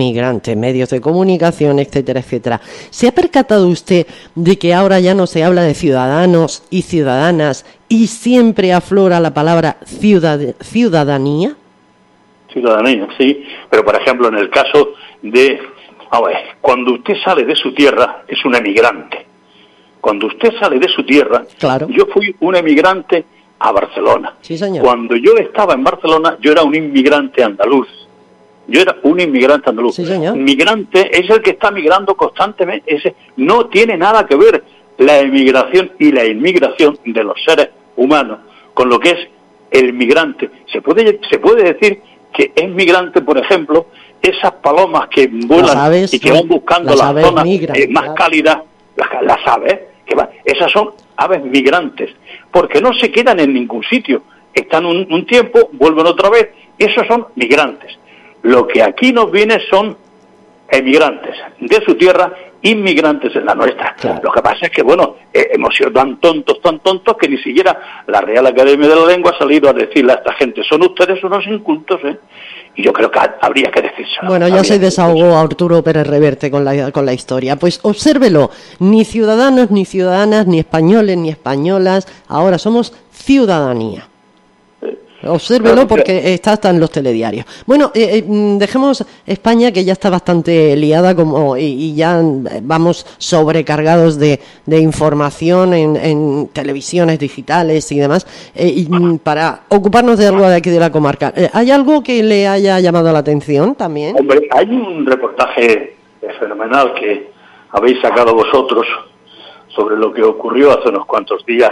diferentes medios de comunicación, etcétera, etcétera. ¿Se ha percatado usted de que ahora ya no se habla de ciudadanos y ciudadanas y siempre aflora la palabra ciudadanía? Ciudadanía, sí, pero por ejemplo en el caso de, cuando usted sale de su tierra es un emigrante. Cuando usted sale de su tierra, claro. Yo fui un emigrante a Barcelona. Sí, señor. Cuando yo estaba en Barcelona, yo era un inmigrante andaluz. Yo era un inmigrante andaluz. Sí, señor. Migrante es el que está migrando constantemente. Ese no tiene nada que ver la emigración y la inmigración de los seres humanos con lo que es el migrante. Se puede decir que es migrante, por ejemplo, esas palomas que vuelan y que van buscando las zonas más cálidas, las aves, esas son aves migrantes, porque no se quedan en ningún sitio, están un tiempo, vuelven otra vez, esos son migrantes. Lo que aquí nos viene son emigrantes de su tierra, inmigrantes en la nuestra. Claro. Lo que pasa es que, hemos sido tan tontos, que ni siquiera la Real Academia de la Lengua ha salido a decirle a esta gente, son ustedes unos incultos, Y yo creo que habría que decírselo. Bueno, ya se desahogó Arturo Pérez Reverte con la historia. Pues obsérvelo, ni ciudadanos, ni ciudadanas, ni españoles, ni españolas, ahora somos ciudadanía. Obsérvelo porque está hasta en los telediarios. Bueno, dejemos España, que ya está bastante liada y ya vamos sobrecargados de información en televisiones digitales y demás, para ocuparnos de algo de aquí de la comarca. ¿Hay algo que le haya llamado la atención también? Hombre, hay un reportaje fenomenal que habéis sacado vosotros sobre lo que ocurrió hace unos cuantos días.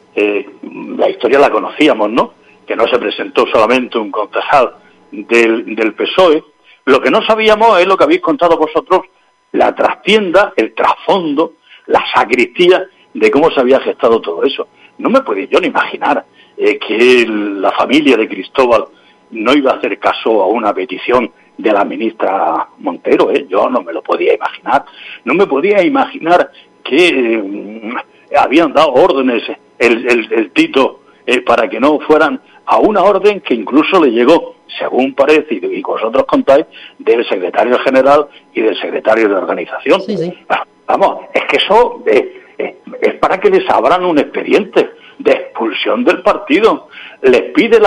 La historia la conocíamos, ¿no? Que no se presentó solamente un concejal del PSOE. Lo que no sabíamos es lo que habéis contado vosotros, la trastienda, el trasfondo, la sacristía de cómo se había gestado todo eso. No me podía yo ni imaginar que la familia de Cristóbal no iba a hacer caso a una petición de la ministra Montero, yo no me lo podía imaginar. No me podía imaginar que habían dado órdenes el Tito para que no fueran a una orden que incluso le llegó, según parece, y vosotros contáis, del secretario general y del secretario de organización. Sí, sí. Vamos, es que eso es para que les abran un expediente de expulsión del partido. Les pide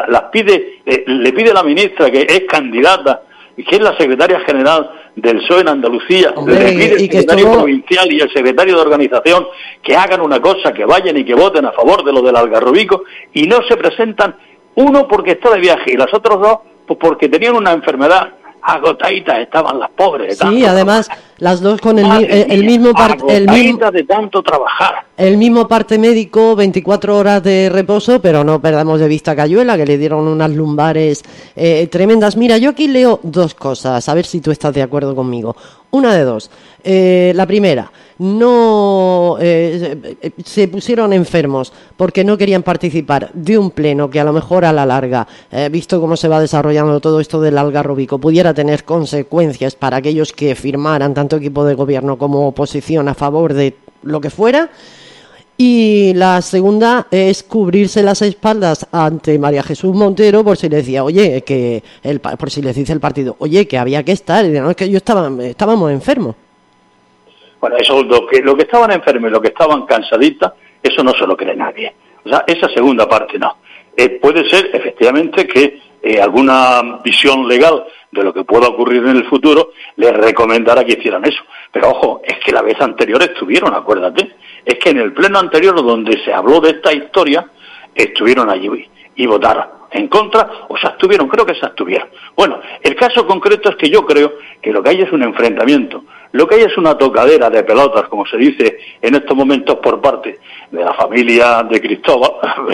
le pide la ministra, que es candidata, y que es la secretaria general del PSOE en Andalucía, le pide el secretario provincial y el secretario de organización que hagan una cosa, que vayan y que voten a favor de lo del Algarrobico, y no se presentan, uno porque está de viaje y los otros dos pues porque tenían una enfermedad agotaditas, estaban las pobres. Sí, además las dos con el mismo de tanto trabajar. El mismo parte médico, 24 horas de reposo, pero no perdamos de vista a Cayuela, que le dieron unas lumbares tremendas. Mira, yo aquí leo dos cosas, a ver si tú estás de acuerdo conmigo. Una de dos. La primera, no se pusieron enfermos porque no querían participar de un pleno que a lo mejor a la larga, visto cómo se va desarrollando todo esto del Algarrobico, pudiera tener consecuencias para aquellos que firmaran, tanto equipo de gobierno como oposición, a favor de lo que fuera. Y la segunda es cubrirse las espaldas ante María Jesús Montero por si le decía, oye, por si les dice el partido, oye, que había que estar, y no, es que estábamos enfermos. Bueno, eso, lo que estaban enfermos y lo que estaban cansaditas, eso no se lo cree nadie. O sea, esa segunda parte no. Puede ser, efectivamente, que alguna visión legal de lo que pueda ocurrir en el futuro les recomendara que hicieran eso. Pero ojo, es que la vez anterior estuvieron, acuérdate. Es que en el pleno anterior donde se habló de esta historia, estuvieron allí y votaron en contra, o se abstuvieron, creo que se abstuvieron. Bueno, el caso concreto es que yo creo que lo que hay es un enfrentamiento, lo que hay es una tocadera de pelotas, como se dice en estos momentos por parte de la familia de Cristóbal,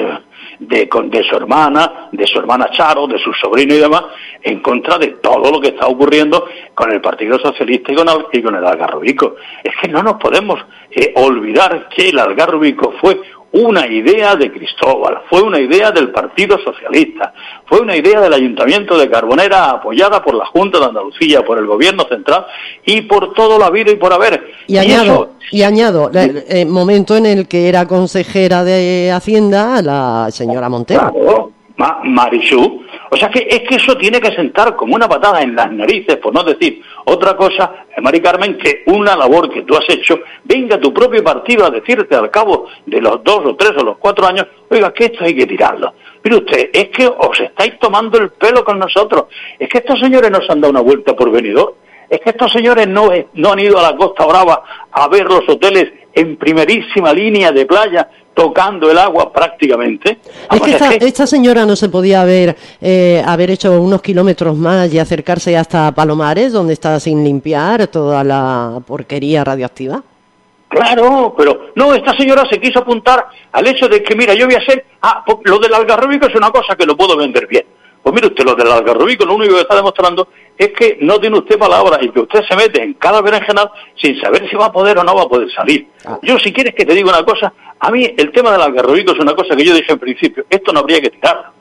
de su hermana Charo, de su sobrino y demás, en contra de todo lo que está ocurriendo con el Partido Socialista y con el Algarrobico. Es que no nos podemos olvidar que el Algarrobico fue una idea de Cristóbal, fue una idea del Partido Socialista, fue una idea del Ayuntamiento de Carbonera, apoyada por la Junta de Andalucía, por el Gobierno Central y por todo lo habido y por haber. Y añado, el momento en el que era consejera de Hacienda la señora Montero. Claro, Marichú. O sea que es que eso tiene que sentar como una patada en las narices, por no decir otra cosa, Mari Carmen, que una labor que tú has hecho, venga tu propio partido a decirte al cabo de los 2 o 3 o los 4 años, oiga, que esto hay que tirarlo. Mire usted, es que os estáis tomando el pelo con nosotros, es que estos señores nos han dado una vuelta por Benidorm, es que estos señores no han ido a la Costa Brava a ver los hoteles en primerísima línea de playa, tocando el agua prácticamente. Es que esta señora no se podía haber hecho unos kilómetros más y acercarse hasta Palomares, donde está sin limpiar toda la porquería radioactiva. Claro, pero no, esta señora se quiso apuntar al hecho de que, mira, yo voy a hacer, lo del algarrobico es una cosa que lo puedo vender bien. Pues mire usted, lo del algarrobico lo único que está demostrando es que no tiene usted palabra y que usted se mete en cada berenjenal sin saber si va a poder o no va a poder salir. Yo, si quieres que te diga una cosa, a mí el tema del algarrobico es una cosa que yo dije en principio, esto no habría que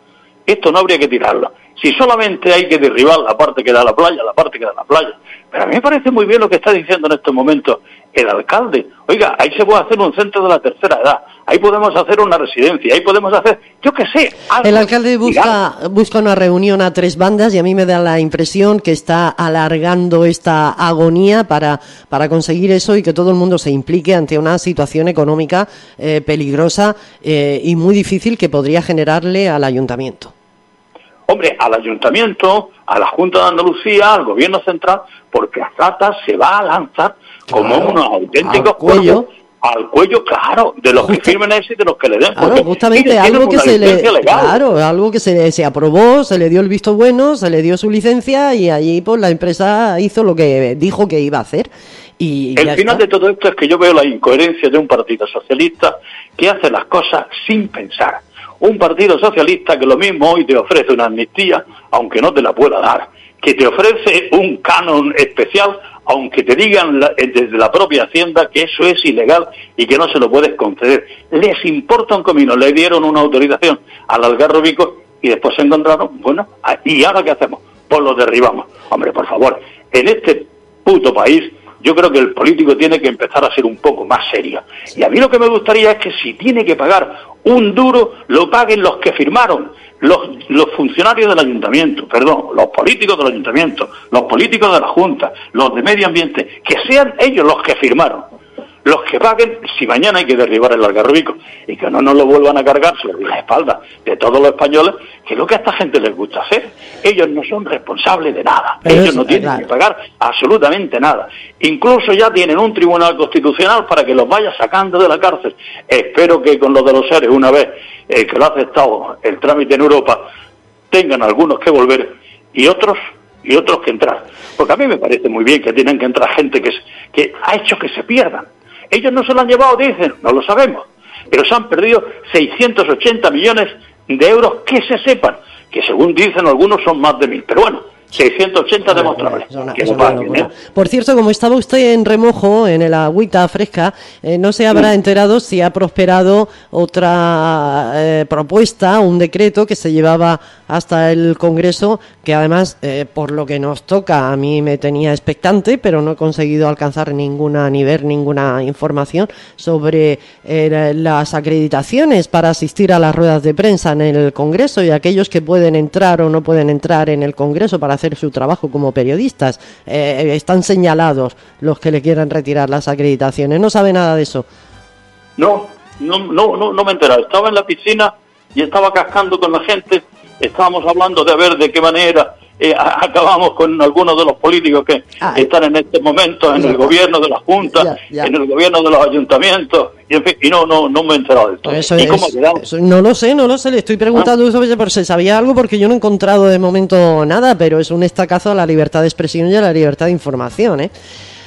tirarlo. Si solamente hay que derribar la parte que da a la playa, Pero a mí me parece muy bien lo que está diciendo en estos momentos el alcalde. Oiga, ahí se puede hacer un centro de la tercera edad, ahí podemos hacer una residencia, ahí podemos hacer, yo qué sé, algo. El alcalde busca una reunión a 3 bandas y a mí me da la impresión que está alargando esta agonía para conseguir eso y que todo el mundo se implique ante una situación económica peligrosa y muy difícil que podría generarle al ayuntamiento. Hombre, al ayuntamiento, a la Junta de Andalucía, al gobierno central, porque Azata se va a lanzar como unos auténticos cuellos al cuello, claro, de los que firmen ese y de los que le den. Claro, justamente algo que algo que se aprobó, se le dio el visto bueno, se le dio su licencia y allí pues la empresa hizo lo que dijo que iba a hacer. Y el final de todo esto es que yo veo la incoherencia de un partido socialista que hace las cosas sin pensar. Un partido socialista que lo mismo hoy te ofrece una amnistía, aunque no te la pueda dar, que te ofrece un canon especial, aunque te digan desde la propia Hacienda que eso es ilegal y que no se lo puedes conceder. Les importa un comino, le dieron una autorización al algarrobico y después se encontraron, bueno, ¿y ahora qué hacemos? Pues lo derribamos. Hombre, por favor, en este puto país yo creo que el político tiene que empezar a ser un poco más serio. Y a mí lo que me gustaría es que si tiene que pagar un duro, lo paguen los que firmaron, los funcionarios del ayuntamiento, los políticos del ayuntamiento, los políticos de la Junta, los de Medio Ambiente, que sean ellos los que firmaron, los que paguen si mañana hay que derribar el algarrobico y que no nos lo vuelvan a cargar sobre la espalda de todos los españoles, que es lo que a esta gente les gusta hacer. Ellos no son responsables de nada, ellos no tienen que pagar absolutamente nada. Incluso ya tienen un tribunal constitucional para que los vaya sacando de la cárcel. Espero que con lo de los seres, una vez que lo ha aceptado el trámite en Europa, tengan algunos que volver y otros que entrar. Porque a mí me parece muy bien que tienen que entrar gente que ha hecho que se pierdan. Ellos no se lo han llevado, dicen, no lo sabemos, pero se han perdido 680 millones de euros que se sepan, que según dicen algunos son más de 1.000, pero bueno, 680 demostrables. Por cierto, como estaba usted en remojo, en el agüita fresca, no se habrá enterado si ha prosperado otra propuesta, un decreto que se llevaba hasta el Congreso, que además, por lo que nos toca, a mí me tenía expectante, pero no he conseguido alcanzar ni ver ninguna información sobre las acreditaciones para asistir a las ruedas de prensa en el Congreso y aquellos que pueden entrar o no pueden entrar en el Congreso para hacer su trabajo como periodistas. Están señalados los que le quieran retirar las acreditaciones. ¿No sabe nada de eso? No me he enterado. Estaba en la piscina y estaba cascando con la gente. Estábamos hablando de ver de qué manera acabamos con algunos de los políticos que están en este momento en el gobierno de la Junta, en el gobierno de los ayuntamientos, y en fin, y no me he enterado de esto. ¿Y cómo ha quedado? No lo sé, le estoy preguntando sobre por si sabía algo, porque yo no he encontrado de momento nada, pero es un estacazo a la libertad de expresión y a la libertad de información, ¿eh?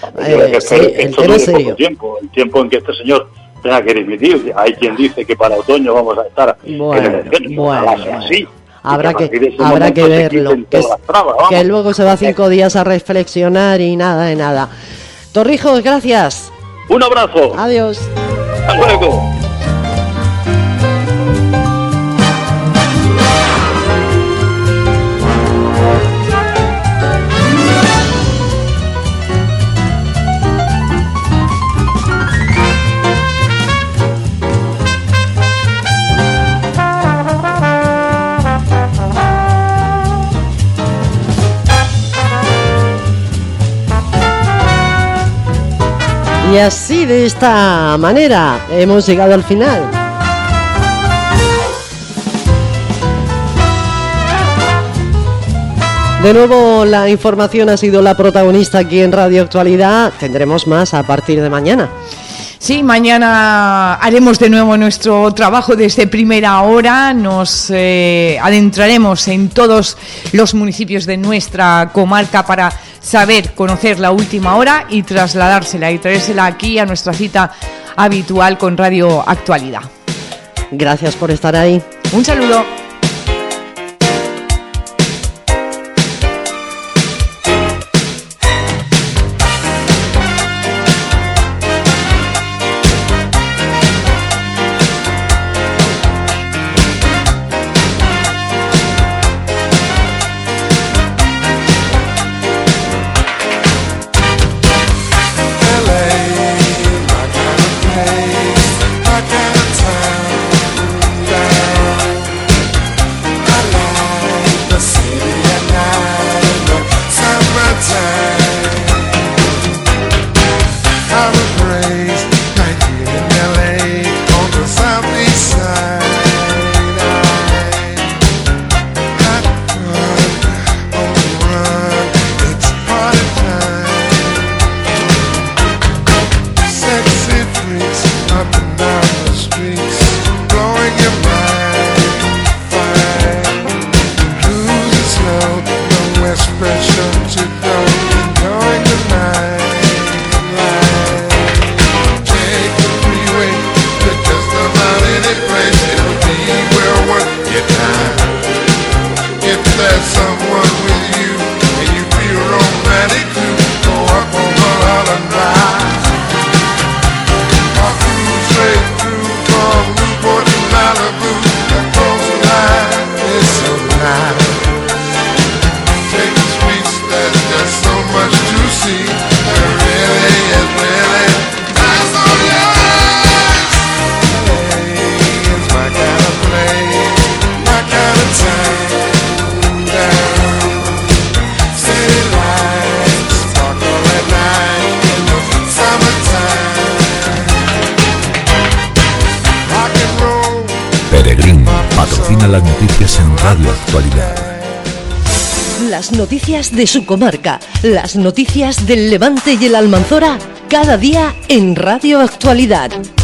El tema es serio. El tiempo en que este señor tenga que dimitir. Hay quien dice que para otoño vamos a estar en elecciones. Así. Habrá que verlo, que luego se va 5 días a reflexionar y nada de nada. Torrijos, gracias. Un abrazo. Adiós. Hasta luego. Y así, de esta manera, hemos llegado al final. De nuevo, la información ha sido la protagonista aquí en Radio Actualidad. Tendremos más a partir de mañana. Sí, mañana haremos de nuevo nuestro trabajo desde primera hora. Nos adentraremos en todos los municipios de nuestra comarca para saber, conocer la última hora y trasladársela y traérsela aquí a nuestra cita habitual con Radio Actualidad. Gracias por estar ahí. Un saludo. Las noticias en Radio Actualidad. Las noticias de su comarca, las noticias del Levante y el Almanzora, cada día en Radio Actualidad.